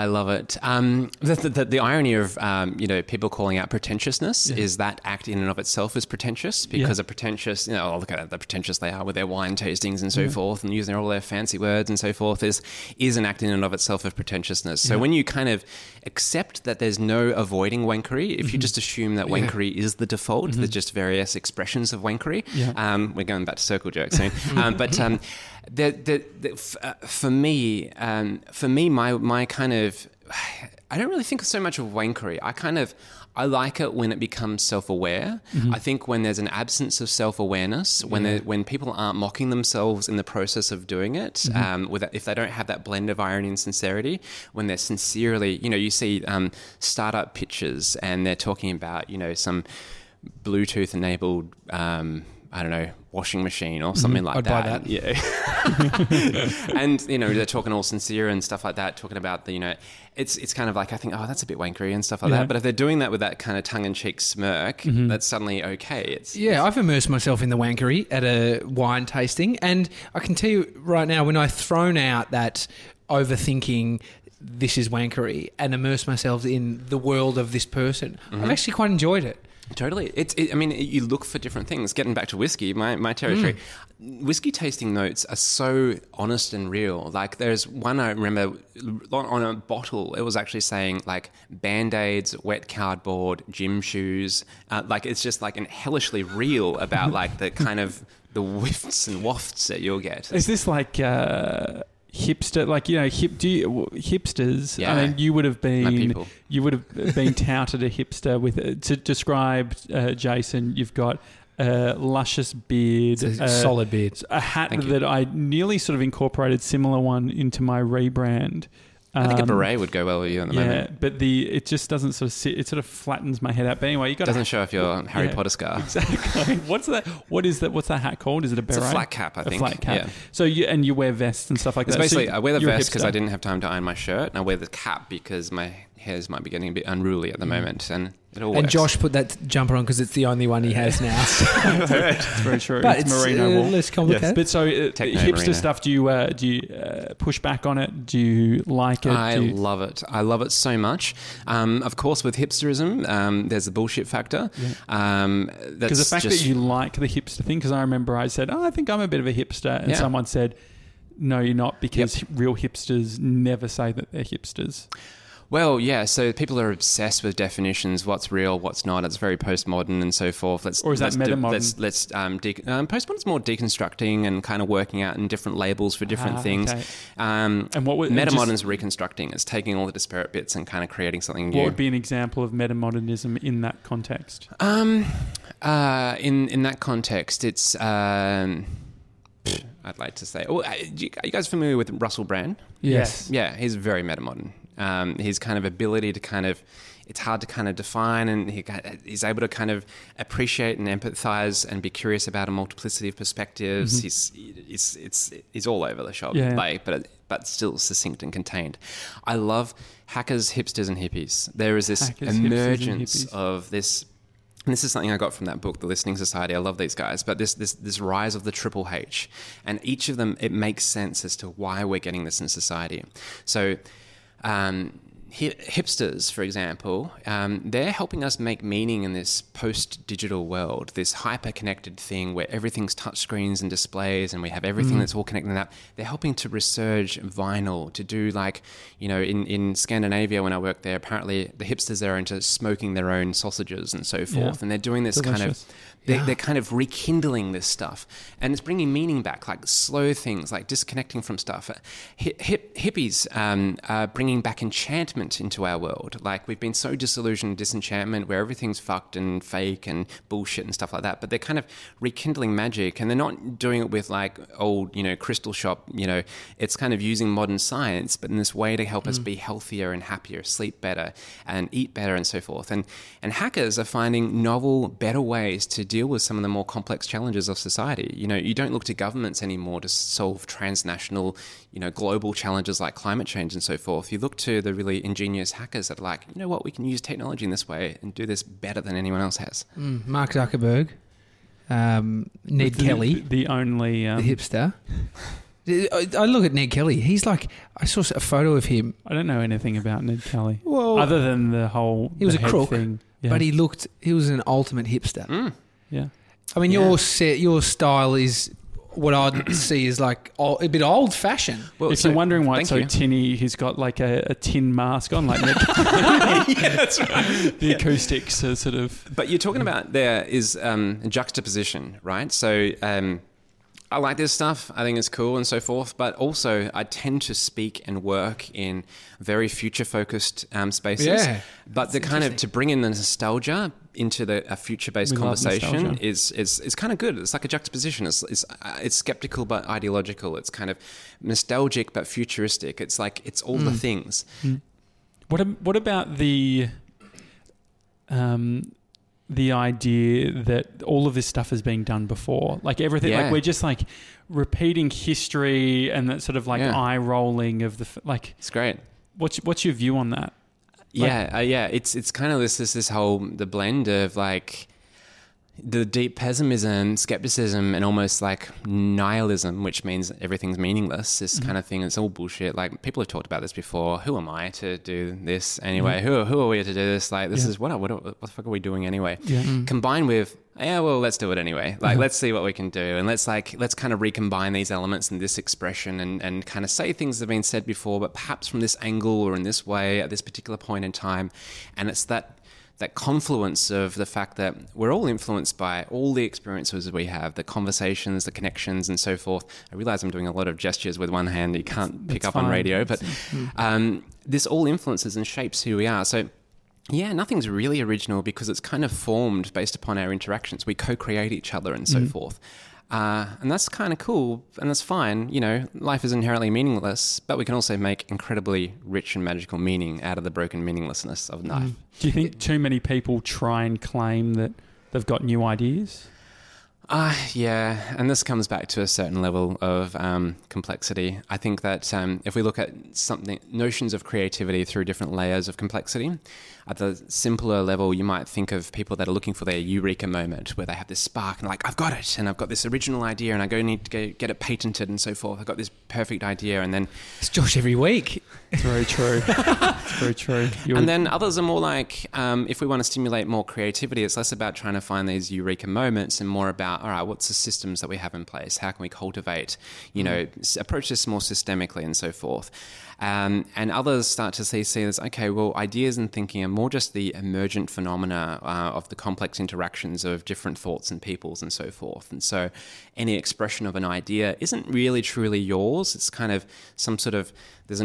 The irony of people calling out pretentiousness is that act in and of itself is pretentious because a pretentious, look at the pretentious they are with their wine tastings and so forth and using all their fancy words and so forth is an act in and of itself of pretentiousness. So when you kind of accept that there's no avoiding wankery, if you just assume that wankery is the default, there's just various expressions of wankery. We're going back to circle jokes soon. For me, my kind of, I don't really think so much of wankery. I like it when it becomes self-aware. I think when there's an absence of self-awareness, when people aren't mocking themselves in the process of doing it, if they don't have that blend of irony and sincerity, when they're sincerely, you see startup pitches and they're talking about, some Bluetooth-enabled, I don't know, washing machine or something like I'd that. buy that. Yeah. And, they're talking all sincere and stuff like that, talking about the, it's kind of like, I think, oh, that's a bit wankery and stuff like that. But if they're doing that with that kind of tongue-in-cheek smirk, that's suddenly okay. I've immersed myself in the wankery at a wine tasting. And I can tell you right now, when I've thrown out that overthinking, this is wankery, and immerse myself in the world of this person, I've actually quite enjoyed it. Totally. You look for different things. Getting back to whiskey, my territory, whiskey tasting notes are so honest and real. Like there's one I remember on a bottle, it was actually saying like Band-Aids, wet cardboard, gym shoes. It's just like hellishly real about like the kind of the whiffs and wafts that you'll get. Is this like... hipster, hipsters. Yeah. I mean, you would have been touted a hipster to describe Jason. You've got a luscious beard, it's a solid beard, a hat that I nearly sort of incorporated similar one into my rebrand. I think a beret would go well with you at the moment. Yeah, but it just doesn't sort of sit. It sort of flattens my head out. But anyway, you got Doesn't show off your Harry Potter scar. Exactly. What's that? What is that? What's that hat called? Is it a beret? It's a flat cap, I think. A flat cap. Yeah. So you wear vests and stuff like It's that. basically, So I wear the you're a vest because hipster. I didn't have time to iron my shirt, and I wear the cap because my hairs might be getting a bit unruly at the moment, and it all works. And Josh put that jumper on because it's the only one he has now. It's very true. But it's it's merino wool. less complicated. But so Techno hipster merino. stuff. Do you push back on it? Do you like it? I love it. I love it so much. Of course, with hipsterism, there's a bullshit factor. Because the fact that you like the hipster thing, because I remember I said, I think I'm a bit of a hipster. And Yeah. someone said, no, you're not, because real hipsters never say that they're hipsters. Well, yeah. So people are obsessed with definitions. What's real? What's not? It's very postmodern and so forth. Or is that metamodern? Postmodern's more deconstructing and kind of working out in different labels for different things. Okay. And what would metamodern's reconstructing? It's taking all the disparate bits and kind of creating something new. What would be an example of metamodernism in that context? In that context, it's I'd like to say. Oh, are you guys familiar with Russell Brand? Yes. Yeah, he's very metamodern. His kind of ability to kind of, it's hard to kind of define, and he's able to kind of appreciate and empathize and be curious about a multiplicity of perspectives. He's all over the shop, but still succinct and contained. I love hackers, hipsters, and hippies. There is this emergence of this. And this is something I got from that book, The Listening Society. I love these guys. But this rise of the Triple H. And each of them, it makes sense as to why we're getting this in society. So hipsters, for example, they're helping us make meaning in this post-digital world, this hyper-connected thing where everything's touchscreens and displays and we have everything that's all connected up. They're helping to resurge vinyl, to do like, in Scandinavia when I worked there, apparently the hipsters there are into smoking their own sausages and so forth. Yeah. And they're doing this Delicious. They're kind of rekindling this stuff, and it's bringing meaning back, like slow things, like disconnecting from stuff. Hippies are bringing back enchantment into our world. Like we've been so disillusioned, disenchantment, where everything's fucked and fake and bullshit and stuff like that. But they're kind of rekindling magic, and they're not doing it with like old, crystal shop. It's kind of using modern science, but in this way to help us be healthier and happier, sleep better, and eat better, and so forth. And hackers are finding novel, better ways to deal with some of the more complex challenges of society. You don't look to governments anymore to solve transnational, global challenges like climate change and so forth. You look to the really ingenious hackers that are like, we can use technology in this way and do this better than anyone else has. Mark Zuckerberg, Ned Kelly, the only the hipster. I look at Ned Kelly. He's like, I saw a photo of him. I don't know anything about Ned Kelly. Well, other than the whole he was the a head crook, thing. Yeah. but he was an ultimate hipster. Yeah. I mean, your style is what I'd see is like a bit old fashioned. Well, if you're wondering why it's so you. tinny, he's got like a tin mask on, like Ned Kelly. Yeah, that's right. The acoustics are sort of. But you're talking about there is juxtaposition, right? So I like this stuff. I think it's cool and so forth. But also, I tend to speak and work in very future-focused spaces. Yeah, But the kind of to bring in the nostalgia into a future-based We love conversation nostalgia. is kind of good. It's like a juxtaposition. It's skeptical but ideological. It's kind of nostalgic but futuristic. It's like it's all the things. What about the idea that all of this stuff is being done before, like everything, like we're just like repeating history and that sort of like eye rolling of like. It's great. What's your view on that? It's kind of this whole the blend of like the deep pessimism, skepticism, and almost like nihilism, which means everything's meaningless. This kind of thing, it's all bullshit. Like people have talked about this before. Who am I to do this anyway? Who are we to do this? Like this is what the fuck are we doing anyway? Combined with let's do it anyway. Like let's see what we can do, and let's kind of recombine these elements and this expression and kind of say things that have been said before, but perhaps from this angle or in this way at this particular point in time. And it's that confluence of the fact that we're all influenced by all the experiences we have, the conversations, the connections, and so forth. I realize I'm doing a lot of gestures with one hand. You can't pick up on radio, but this all influences and shapes who we are. So nothing's really original because it's kind of formed based upon our interactions. We co-create each other and so forth. And that's kind of cool, and that's fine. You know, life is inherently meaningless, but we can also make incredibly rich and magical meaning out of the broken meaninglessness of life. Do you think too many people try and claim that they've got new ideas? Yeah, and this comes back to a certain level of complexity. I think that if we look at notions of creativity through different layers of complexity, at the simpler level, you might think of people that are looking for their eureka moment, where they have this spark and like, I've got it, and I've got this original idea, and I need to get it patented and so forth. I've got this perfect idea, and then It's Josh every week. It's very true. It's very true. And then others are more like, if we want to stimulate more creativity, it's less about trying to find these eureka moments and more about, all right, what's the systems that we have in place? How can we cultivate, approach this more systemically and so forth? And others start to see this, okay, well, ideas and thinking are more just the emergent phenomena of the complex interactions of different thoughts and peoples and so forth. And so any expression of an idea isn't really truly yours. It's kind of there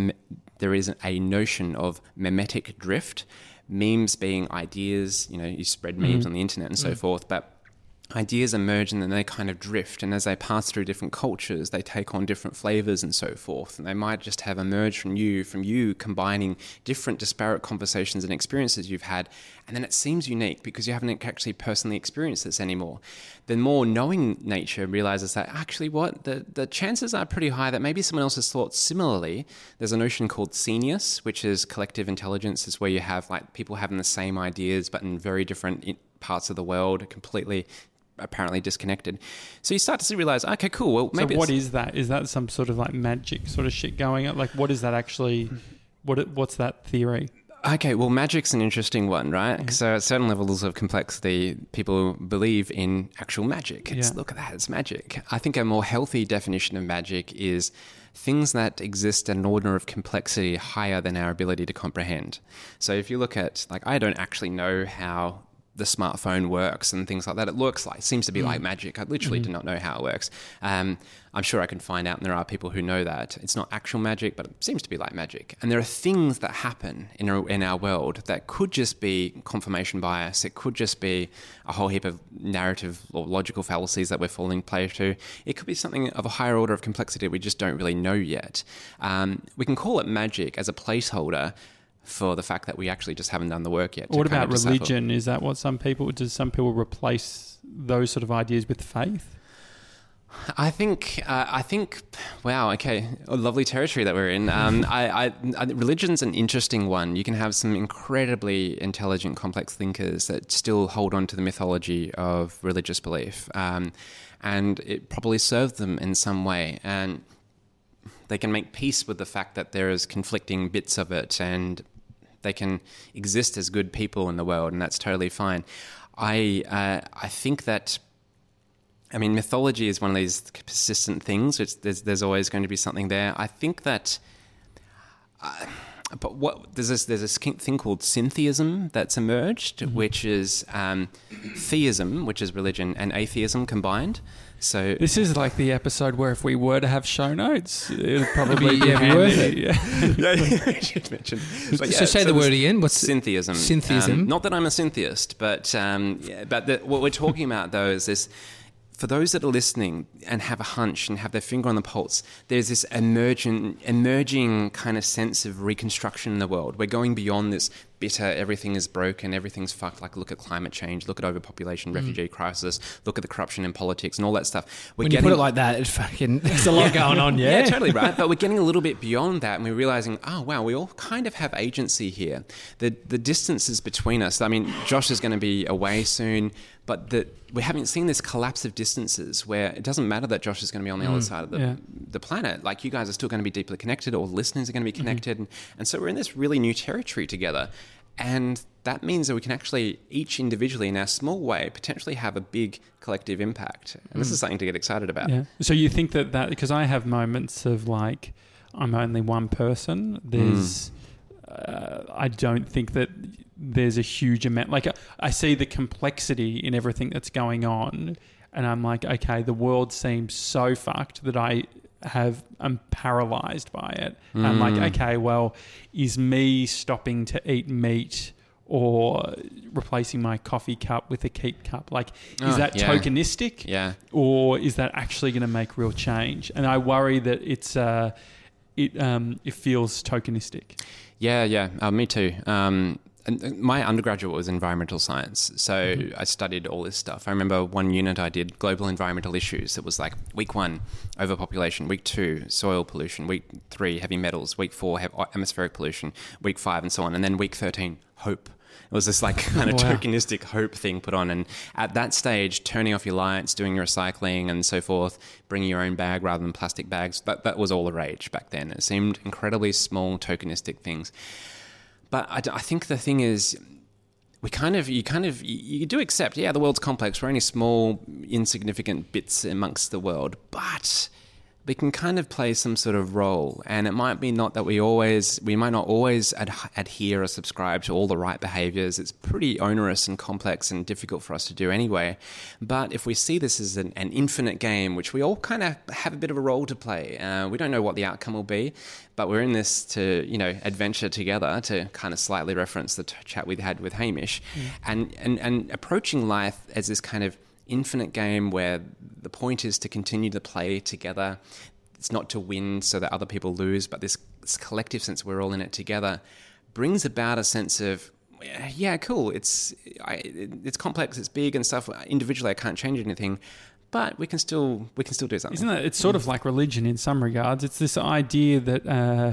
is a notion of memetic drift, memes being ideas, you spread memes on the internet and so forth, but ideas emerge and then they kind of drift, and as they pass through different cultures, they take on different flavors and so forth, and they might just have emerged from you combining different disparate conversations and experiences you've had, and then it seems unique because you haven't actually personally experienced this anymore. The more knowing nature realizes that actually the chances are pretty high that maybe someone else has thought similarly. There's a notion called scenius, which is collective intelligence, is where you have like people having the same ideas but in very different parts of the world, completely apparently disconnected. So you start to realize, okay, cool. Well, maybe. So what is that? Is that some sort of like magic sort of shit going on? Like, what is that actually? What's that theory? Okay, well, magic's an interesting one, right? Mm-hmm. So at certain levels of complexity, people believe in actual magic. Look at that, it's magic. I think a more healthy definition of magic is things that exist at an order of complexity higher than our ability to comprehend. So if you look at, like, I don't actually know how the smartphone works and things like that. It seems to be like magic. I literally do not know how it works. I'm sure I can find out, and there are people who know that. It's not actual magic, but it seems to be like magic. And there are things that happen in our world that could just be confirmation bias. It could just be a whole heap of narrative or logical fallacies that we're falling prey to. It could be something of a higher order of complexity we just don't really know yet. We can call it magic as a placeholder for the fact that we actually just haven't done the work yet. What about religion? Is that what some people replace those sort of ideas with faith? I think, wow, okay, a lovely territory that we're in. Religion's an interesting one. You can have some incredibly intelligent, complex thinkers that still hold on to the mythology of religious belief. And it probably serves them in some way. And they can make peace with the fact that there is conflicting bits of it, and they can exist as good people in the world, and that's totally fine. I think that, I mean, mythology is one of these persistent things. There's always going to be something there. I think that, there's this thing called syntheism that's emerged, which is theism, which is religion, and atheism combined. So this is like the episode where if we were to have show notes, it would probably be worth it. Yeah, you should mention. So say the word again. What's syntheism? Syntheism. Not that I'm a syntheist, but what we're talking about though is this. For those that are listening and have a hunch and have their finger on the pulse, there's this emerging kind of sense of reconstruction in the world. We're going beyond this bitter, everything is broken, everything's fucked. Like, look at climate change, look at overpopulation, refugee crisis, look at the corruption in politics and all that stuff. When you put it like that, there's a lot going on, yeah? Yeah, totally right. But we're getting a little bit beyond that, and we're realizing, oh, wow, we all kind of have agency here. The distances between us, I mean, Josh is going to be away soon, but we haven't seen this collapse of distances where it doesn't matter that Josh is going to be on the other side of the planet. Like, you guys are still going to be deeply connected, or listeners are going to be connected. And so we're in this really new territory together. And that means that we can actually, each individually in our small way, potentially have a big collective impact. And this is something to get excited about. Yeah. So you think that because I have moments of like, I'm only one person. There's, I don't think that there's a huge amount. Like, I see the complexity in everything that's going on, and I'm like, okay, the world seems so fucked that I'm paralyzed by it. I'm like, okay, well, is me stopping to eat meat or replacing my coffee cup with a Keep cup. Like, is that yeah. tokenistic? Yeah. Or is that actually going to make real change? And I worry that it feels tokenistic. Yeah, me too. And my undergraduate was environmental science, so I studied all this stuff. I remember one unit I did, global environmental issues. It was like week 1, overpopulation, week 2, soil pollution, week 3, heavy metals, week 4, atmospheric pollution, week 5, and so on. And then week 13, hope. It was this like kind of tokenistic hope thing put on. And at that stage, turning off your lights, doing your recycling and so forth, bringing your own bag rather than plastic bags, that was all the rage back then. It seemed incredibly small, tokenistic things. But I think the thing is, you do accept, the world's complex. We're only small, insignificant bits amongst the world, but we can kind of play some sort of role. And it might be not that we might not always adhere or subscribe to all the right behaviors. It's pretty onerous and complex and difficult for us to do anyway. But if we see this as an infinite game, which we all kind of have a bit of a role to play, we don't know what the outcome will be, but we're in this to, adventure together, to kind of slightly reference the chat we had with Hamish, and approaching life as this kind of infinite game where the point is to continue to play together. It's not to win so that other people lose, but this collective sense we're all in it together brings about a sense of, cool. It's complex, it's big and stuff. Individually, I can't change anything, but we can still do something. Isn't it? It's sort of like religion in some regards. It's this idea that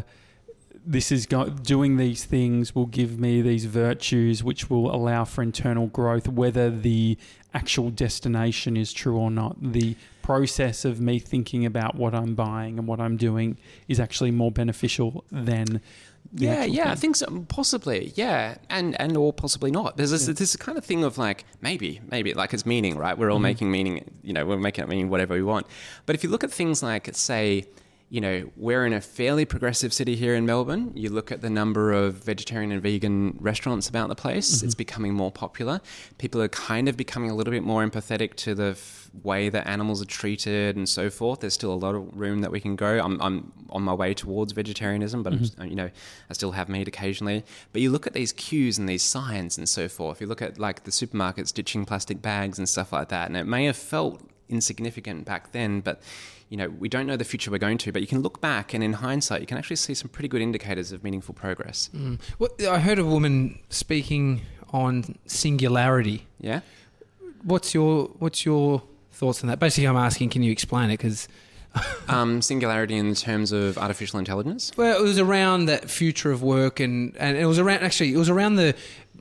doing these things will give me these virtues, which will allow for internal growth, whether the actual destination is true or not. The process of me thinking about what I'm buying and what I'm doing is actually more beneficial than the actual thing. I think so. Possibly, and or possibly not. There's this kind of thing of like maybe like it's meaning, right? We're all making meaning. We're making it mean whatever we want. But if you look at things like, say, we're in a fairly progressive city here in Melbourne. You look at the number of vegetarian and vegan restaurants about the place. It's becoming more popular. People are kind of becoming a little bit more empathetic to the way that animals are treated and so forth. There's still a lot of room that we can go. I'm on my way towards vegetarianism, but I still have meat occasionally. But you look at these cues and these signs and so forth. You look at like the supermarkets ditching plastic bags and stuff like that, and it may have felt insignificant back then, but we don't know the future we're going to, but you can look back and in hindsight, you can actually see some pretty good indicators of meaningful progress. Well, I heard a woman speaking on singularity. Yeah. What's your thoughts on that? Basically, I'm asking, can you explain it? Because singularity in terms of artificial intelligence? Well, it was around that future of work, and it was around the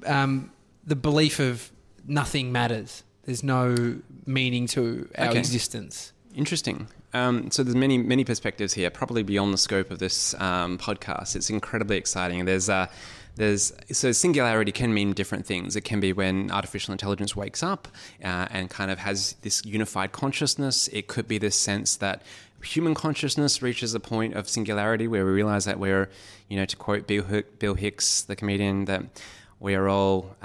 belief of nothing matters. There's no meaning to our existence. Interesting. So there's many perspectives here, probably beyond the scope of this podcast. It's incredibly exciting. So singularity can mean different things. It can be when artificial intelligence wakes up and kind of has this unified consciousness. It could be this sense that human consciousness reaches a point of singularity where we realize that we're, to quote Bill Hicks, the comedian, that we are all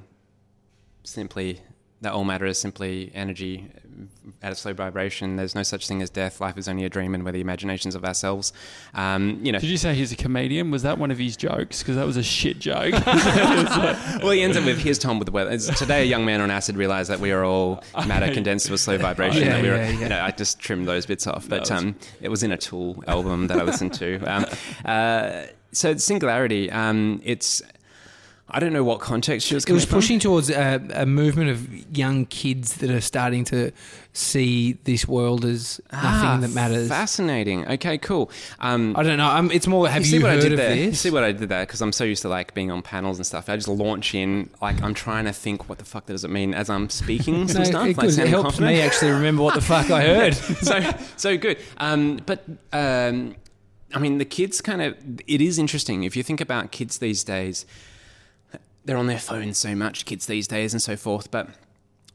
that all matter is simply energy at a slow vibration. There's no such thing as death. Life is only a dream, and we're the imaginations of ourselves. Did you say he's a comedian? Was that one of his jokes? Because that was a shit joke. Well, he ends up with, here's Tom with the weather. Today, a young man on acid realized that we are all matter condensed to a slow vibration. I just trimmed those bits off. But it was in a Tool album that I listened to. So singularity, it's... I don't know what context she was coming from. It was pushing towards a movement of young kids that are starting to see this world as nothing that matters. Fascinating. Okay, cool. I don't know. It's more, have you heard of this? You see what I did there? Because I'm so used to like being on panels and stuff. I just launch in, like I'm trying to think what the fuck does it mean as I'm speaking some stuff. It helps me actually remember what the fuck I heard. so good. The kids it is interesting. If you think about kids these days, they're on their phones so much, kids these days and so forth. But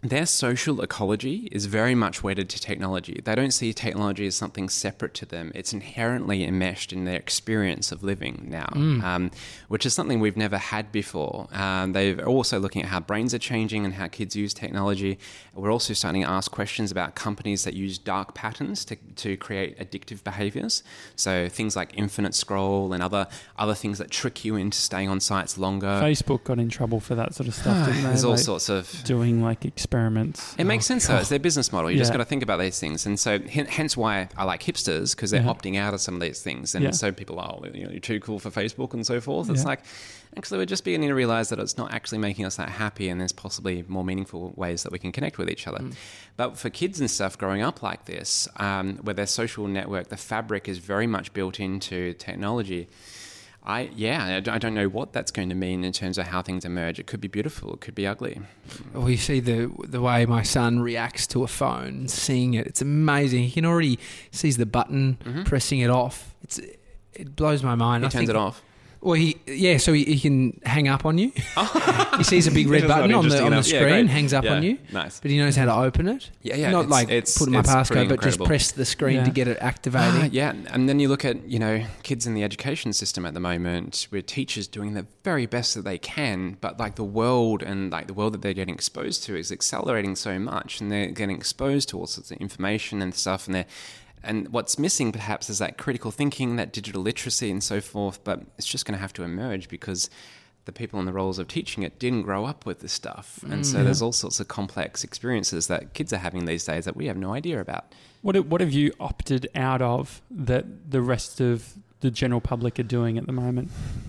their social ecology is very much wedded to technology. They don't see technology as something separate to them. It's inherently enmeshed in their experience of living now, which is something we've never had before. They're also looking at how brains are changing and how kids use technology. We're also starting to ask questions about companies that use dark patterns to create addictive behaviors. So things like infinite scroll and other things that trick you into staying on sites longer. Facebook got in trouble for that sort of stuff, didn't they? There's all sorts of... doing like experiments. It makes sense though. It's their business model. You just got to think about these things. And so hence why I like hipsters, because they're opting out of some of these things. And so people are, you're too cool for Facebook and so forth. It's like, actually, we're just beginning to realize that it's not actually making us that happy, and there's possibly more meaningful ways that we can connect with each other. But for kids and stuff growing up like this, where their social network, the fabric is very much built into technology, I don't know what that's going to mean in terms of how things emerge. It could be beautiful. It could be ugly. Well, you see the way my son reacts to a phone, seeing it. It's amazing. He can already sees the button, pressing it off. It blows my mind. He turns it off. Well, so he can hang up on you. He sees a big red button on the screen, hangs up on you. Nice. But he knows how to open it. Yeah. Not it's put in my passcode, but just press the screen to get it activated. And then you look at, kids in the education system at the moment, with teachers doing the very best that they can, but like the world that they're getting exposed to is accelerating so much, and they're getting exposed to all sorts of information and stuff, and what's missing perhaps is that critical thinking, that digital literacy and so forth, but it's just going to have to emerge because the people in the roles of teaching it didn't grow up with this stuff. And so there's all sorts of complex experiences that kids are having these days that we have no idea about. What have you opted out of that the rest of the general public are doing at the moment?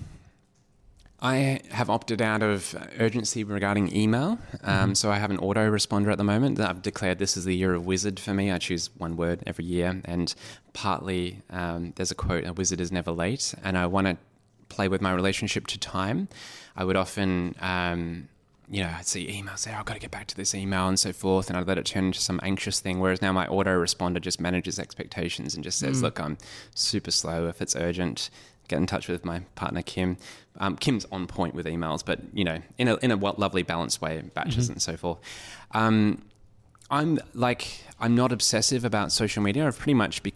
I have opted out of urgency regarding email. So I have an autoresponder at the moment. I've declared this is the year of wizard for me. I choose one word every year. And partly there's a quote, "A wizard is never late." And I want to play with my relationship to time. I would often, I'd see emails, say, I've got to get back to this email and so forth. And I'd let it turn into some anxious thing. Whereas now my autoresponder just manages expectations and just says, look, I'm super slow. If it's urgent, get in touch with my partner, Kim. Kim's on point with emails, but, in a lovely balanced way, batches and so forth. I'm not obsessive about social media. I've pretty much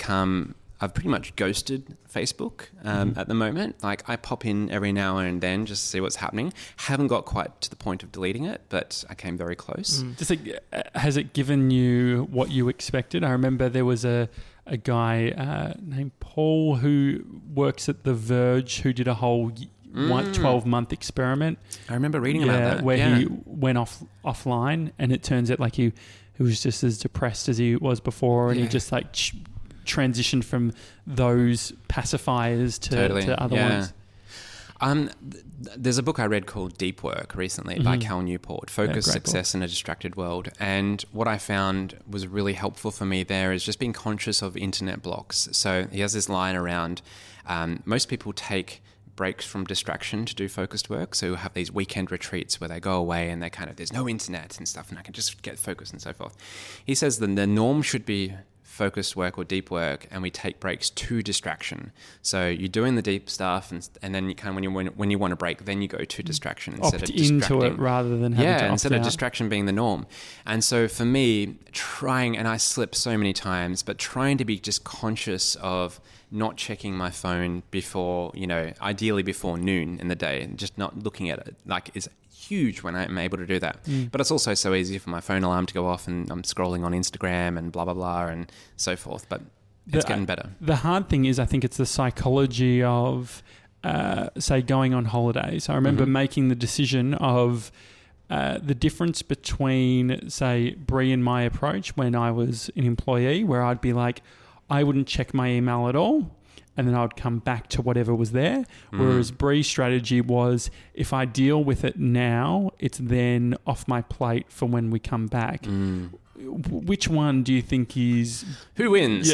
ghosted Facebook at the moment. Like, I pop in every now and then just to see what's happening. Haven't got quite to the point of deleting it, but I came very close. Has it given you what you expected? I remember there was a guy named Paul who works at The Verge who did a whole 12-month experiment. I remember reading about that. Where he went offline, and it turns out like he was just as depressed as he was before, and he just like transitioned from those pacifiers to other ones. There's a book I read called Deep Work recently by Cal Newport, Focus, Success in a Distracted World. And what I found was really helpful for me there is just being conscious of internet blocks. So he has this line around most people take breaks from distraction to do focused work. So have these weekend retreats where they go away and they there's no internet and stuff, and I can just get focused and so forth. He says that the norm should be focused work or deep work, and we take breaks to distraction. So you're doing the deep stuff, and then you when you want to break, then you go to distraction instead of distracting. Into it rather than having to instead of out. Distraction being the norm. And so for me, and I slip so many times, but trying to be just conscious of not checking my phone before, ideally before noon in the day, and just not looking at it, is huge when I'm able to do that. But it's also so easy for my phone alarm to go off and I'm scrolling on Instagram and blah, blah, blah and so forth. But it's getting better. The hard thing is, I think it's the psychology of, say, going on holidays. I remember making the decision of the difference between, say, Bree and my approach when I was an employee, where I'd be like, I wouldn't check my email at all, and then I would come back to whatever was there. Whereas Bree's strategy was, if I deal with it now, it's then off my plate for when we come back. Which one do you think is... Who wins?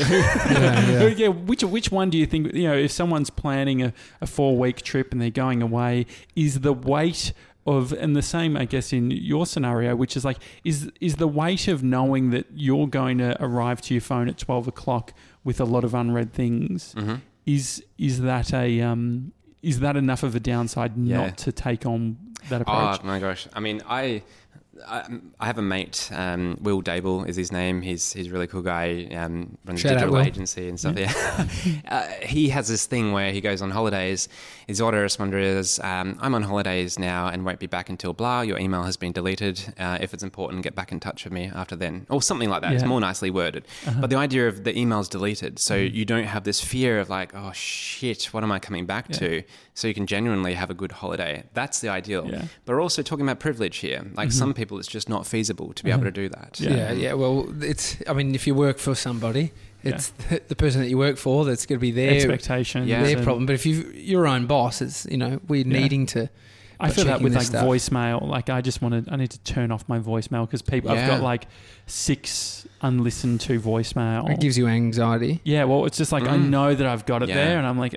Which one do you think... if someone's planning a 4-week trip and they're going away, is the weight of... And the same, I guess, in your scenario, which is like, is the weight of knowing that you're going to arrive to your phone at 12 o'clock with a lot of unread things... Is that enough of a downside not to take on that approach? Oh my gosh! I mean, I have a mate, Will Dable is his name. He's a really cool guy, runs a Shout out, digital Will. agency and stuff. Yeah. He has this thing where he goes on holidays. His autoresponder is, I'm on holidays now and won't be back until blah. Your email has been deleted. If it's important, get back in touch with me after then. Or something like that. Yeah. It's more nicely worded. But the idea of the email's deleted, so you don't have this fear of like, oh shit, what am I coming back to? So you can genuinely have a good holiday. That's the ideal. Yeah. But we're also talking about privilege here. Like some people, it's just not feasible to be able to do that. Yeah. Well, if you work for somebody, it's the person that you work for that's going to be their Expectations. their and- problem. But if you're your own boss, it's we're needing to. I feel that checking with this like stuff. voicemail. Like I need to turn off my voicemail because I've Yeah. got like 6 unlistened to voicemail. It gives you anxiety. Yeah, well, it's just like I know that I've got it Yeah. there, and I'm like,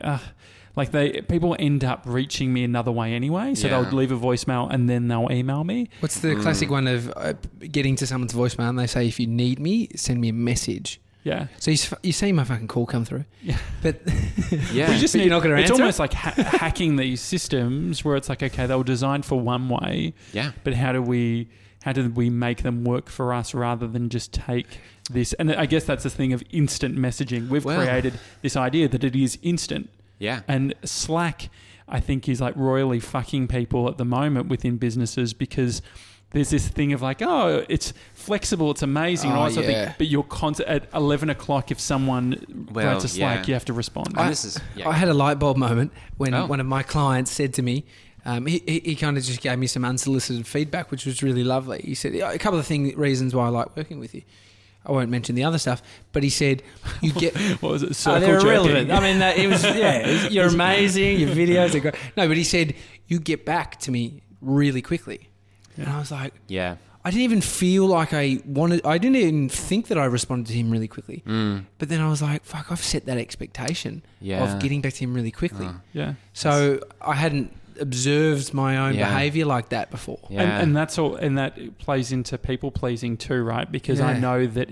people end up reaching me another way anyway. So Yeah. they'll leave a voicemail and then they'll email me. What's the classic one of getting to someone's voicemail and they say, if you need me, send me a message. Yeah, So you see my fucking call come through. Yeah. But Yeah. we just But need. you're not gonna It's answer almost like hacking these systems where it's like, okay, they were designed for one way, Yeah. but how do we make them work for us rather than just take this? And I guess that's the thing of instant messaging. We've Well- created this idea that it is instant. Yeah. And Slack, I think, is like royally fucking people at the moment within businesses because there's this thing of like, oh, it's flexible, it's amazing, and all that sort of thing, but you're at 11 o'clock if someone writes a Slack, yeah. you have to respond. And this is, I had a light bulb moment when Oh. one of my clients said to me, he kind of just gave me some unsolicited feedback, which was really lovely. He said, a couple of reasons why I like working with you. I won't mention the other stuff, but he said, you get... What was it? Oh, Circle they're jerking? irrelevant. I mean, it was you're amazing, your videos are great. No, but he said, you get back to me really quickly. And I was like... yeah. I didn't even feel like I didn't even think that I responded to him really quickly. But then I was like, fuck, I've set that expectation of getting back to him really quickly. Yeah. So I hadn't observed my own Yeah. behaviour like that before. Yeah. And that's all, and that plays into people pleasing too, right? Because I Yeah. know that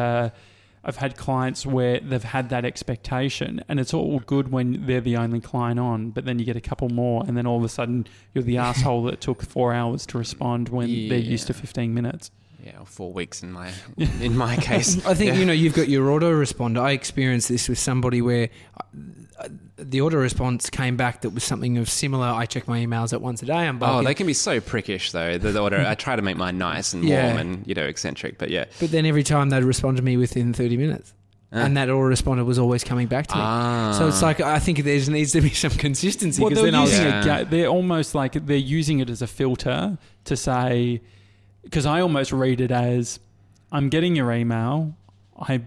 I've had clients where they've had that expectation, and it's all good when they're the only client on, but then you get a couple more, and then all of a sudden you're the asshole that took 4 hours to respond when they're used to 15 minutes. Yeah, or 4 weeks in my case. I think, you've got your autoresponder. I experienced this with somebody where the autoresponder came back that was something of similar. I check my emails at once a day. I'm Oh, bulking. they can be so prickish though. The order. I try to make mine nice and Yeah. warm and eccentric, but yeah. But then every time they'd respond to me within 30 minutes. And that autoresponder was always coming back to me. So it's like, I think there needs to be some consistency. Well, Because they're then I was using they're almost like they're using it as a filter to say, because I almost read it as, I'm getting your email. I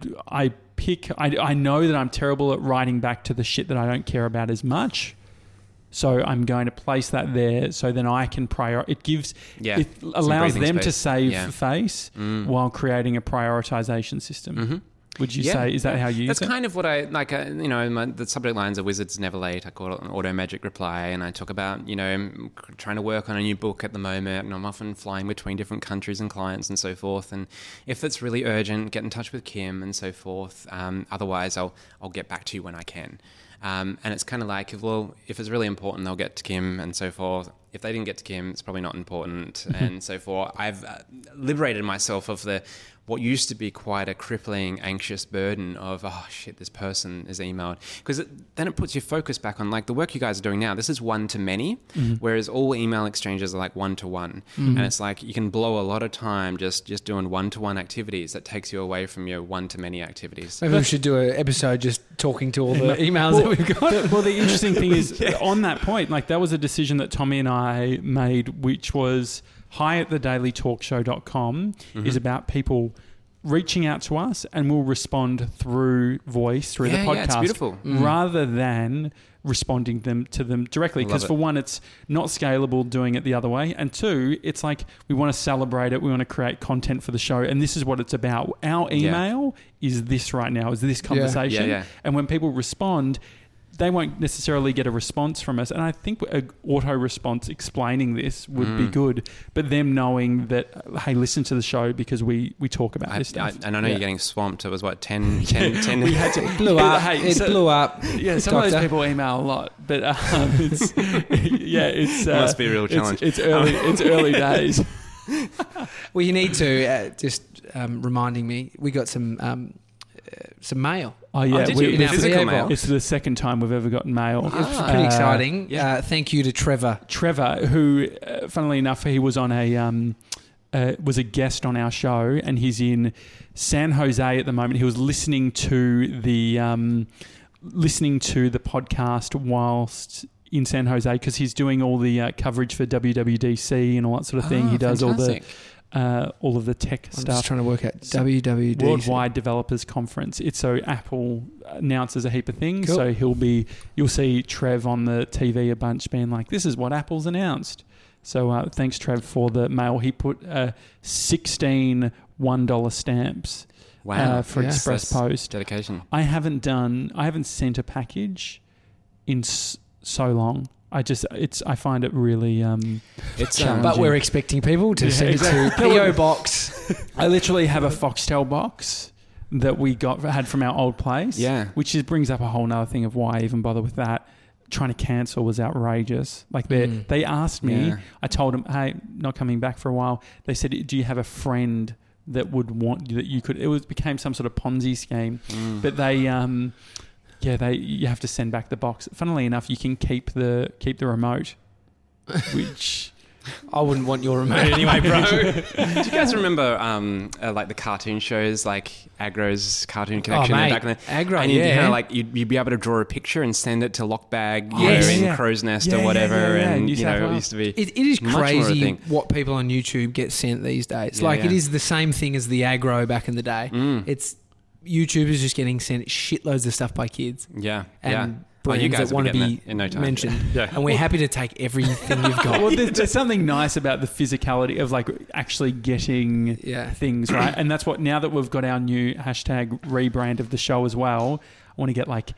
know that I'm terrible at writing back to the shit that I don't care about as much. So I'm going to place that there so then I can it allows breathing them to space. save Yeah. face while creating a prioritization system. Mm-hmm. Would you say, is that how you use That's it? kind of what I like. The subject lines are "Wizards never late." I call it an auto magic reply, and I talk about I'm trying to work on a new book at the moment, and I'm often flying between different countries and clients and so forth. And if it's really urgent, get in touch with Kim and so forth. Otherwise, I'll get back to you when I can. And it's kind of like, if it's really important, they'll get to Kim and so forth. If they didn't get to Kim, it's probably not important and so forth. I've liberated myself of what used to be quite a crippling, anxious burden of, oh shit, this person is emailed. Because then it puts your focus back on, like, the work you guys are doing now. This is one-to-many, whereas all email exchanges are like one-to-one. And it's like you can blow a lot of time just doing one-to-one activities. That takes you away from your one-to-many activities. Maybe we should do an episode just talking to all the emails that we've got. Well, the interesting thing is, on that point, like that was a decision that Tommy and I made, which was hi@thedailytalkshow.com is about people reaching out to us, and we'll respond through voice, through the podcast, Yeah, it's beautiful. rather than responding to them directly. Because for one, it's not scalable doing it the other way, and two, it's like we want to celebrate it, we want to create content for the show, and this is what it's about. Our email is this right now, is this conversation, Yeah. and when people respond, they won't necessarily get a response from us. And I think an auto response explaining this would be good. But them knowing that, hey, listen to the show because we talk about this stuff. And I know you're getting swamped. It was what, 10 We had to, Blew up. Hey, It blew up. Yeah, some of those people email a lot, but it's Must be a real challenge. It's early days. Well, you need to just reminding me. We got some mail. Oh yeah, did you? Physical mail? It's the second time we've ever gotten mail. It was pretty exciting. yeah. Thank you to Trevor. Trevor, who, funnily enough, he was on was a guest on our show, and he's in San Jose at the moment. He was listening to the podcast whilst in San Jose because he's doing all the coverage for WWDC and all that sort of thing. He does fantastic. all of the tech I'm stuff. just trying to work out WWDC. Worldwide Developers Conference. It's so Apple announces a heap of things. Cool. So you'll see Trev on the TV a bunch being like, "This is what Apple's announced." So thanks, Trev, for the mail. He put 16 $1 stamps for Express Post. Dedication. I haven't sent a package in so long. I find it really It's challenging. But we're expecting people to send it to PO Box. I literally have a Foxtel box that we had from our old place. Yeah. Which brings up a whole nother thing of why I even bother with that. Trying to cancel was outrageous. Like they asked me, Yeah. I told them, hey, not coming back for a while. They said, do you have a friend that would want that you could? Became some sort of Ponzi scheme. But they, you have to send back the box. Funnily enough, you can keep the remote, which I wouldn't want your remote anyway, bro. Do you guys remember like the cartoon shows, like Agro's Cartoon Connection? mate, back then? Agro, and you'd yeah. kind of like you'd be able to draw a picture and send it to Lockbag, Yes. in Yeah. Crow's Nest Yeah, or yeah, whatever, yeah, and New South it Wales. used to be. It is much more of a crazy thing. what people on YouTube get sent these days. Yeah, like, it yeah. is the same thing as the Agro back in the day. It's YouTubers just getting sent shitloads of stuff by kids. Yeah, And yeah. brands you guys that will want to getting be that in no time. mentioned. Yeah. And we're happy to take everything you've got. well, there's something nice about the physicality of like actually getting Yeah. things right, and that's what. Now that we've got our new hashtag rebrand of the show as well, I want to get like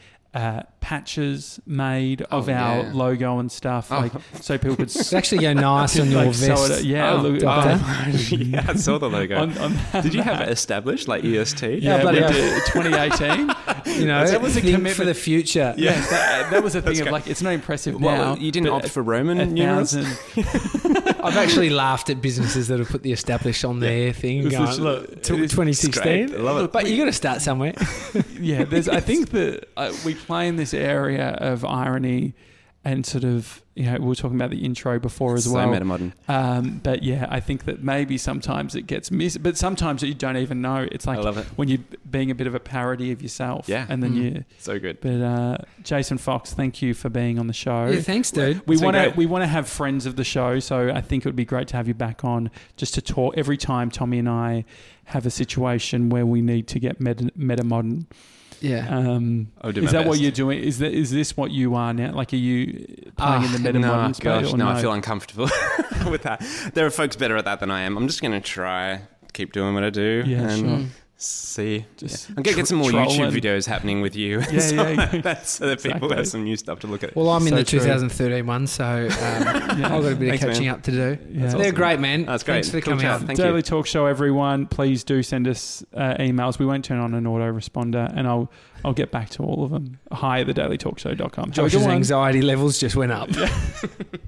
patches made of our yeah. logo and stuff, like so people could. It's actually go nice on your like, sew vest. it, yeah, look, yeah, I saw the logo. on Did you have it established like EST? yeah, bloody we hell. did 2018. You know, That was a think commitment for the future. Yeah, that was a thing of great. like it's not impressive Well, now. you didn't but opt for Roman 1,000. numerals? I've actually laughed at businesses that have put the established on their thing. It's Going, just- look, it is 2016. great. I love it. But you got to start somewhere. Yeah, I think that we play in this area of irony and sort of, we were talking about the intro before as well. So metamodern. But yeah, I think that maybe sometimes it gets missed, but sometimes you don't even know. It's like I love it. when you're being a bit of a parody of yourself. Yeah. And then you. So good. But Jason Fox, thank you for being on the show. Yeah, thanks, dude. We It's been want great. to have friends of the show, so I think it would be great to have you back on just to talk every time Tommy and I have a situation where we need to get meta modern. Yeah. I'll do Is my that what best. you're doing? Is this what you are now? Like, are you playing in the meta modern No, space? gosh, or no, I feel uncomfortable with that. There are folks better at that than I am. I'm just going to try, keep doing what I do, Yeah, and sure. see. Just I'm going to get some more trolling. YouTube videos happening with you. Yeah, so yeah. that's so that people Exactly. have some new stuff to look at. Well, I'm in So the true. 2013 one, so I've got a bit Thanks, of catching man. up to do. Yeah. They're Awesome. great, man. That's great. Thanks for Cool coming chat. on. Thank Daily you. Talk Show, everyone. Please do send us emails. We won't turn on an autoresponder, and I'll get back to all of them. Hi at thedailytalkshow.com. Have a Josh's good one. anxiety levels just went up.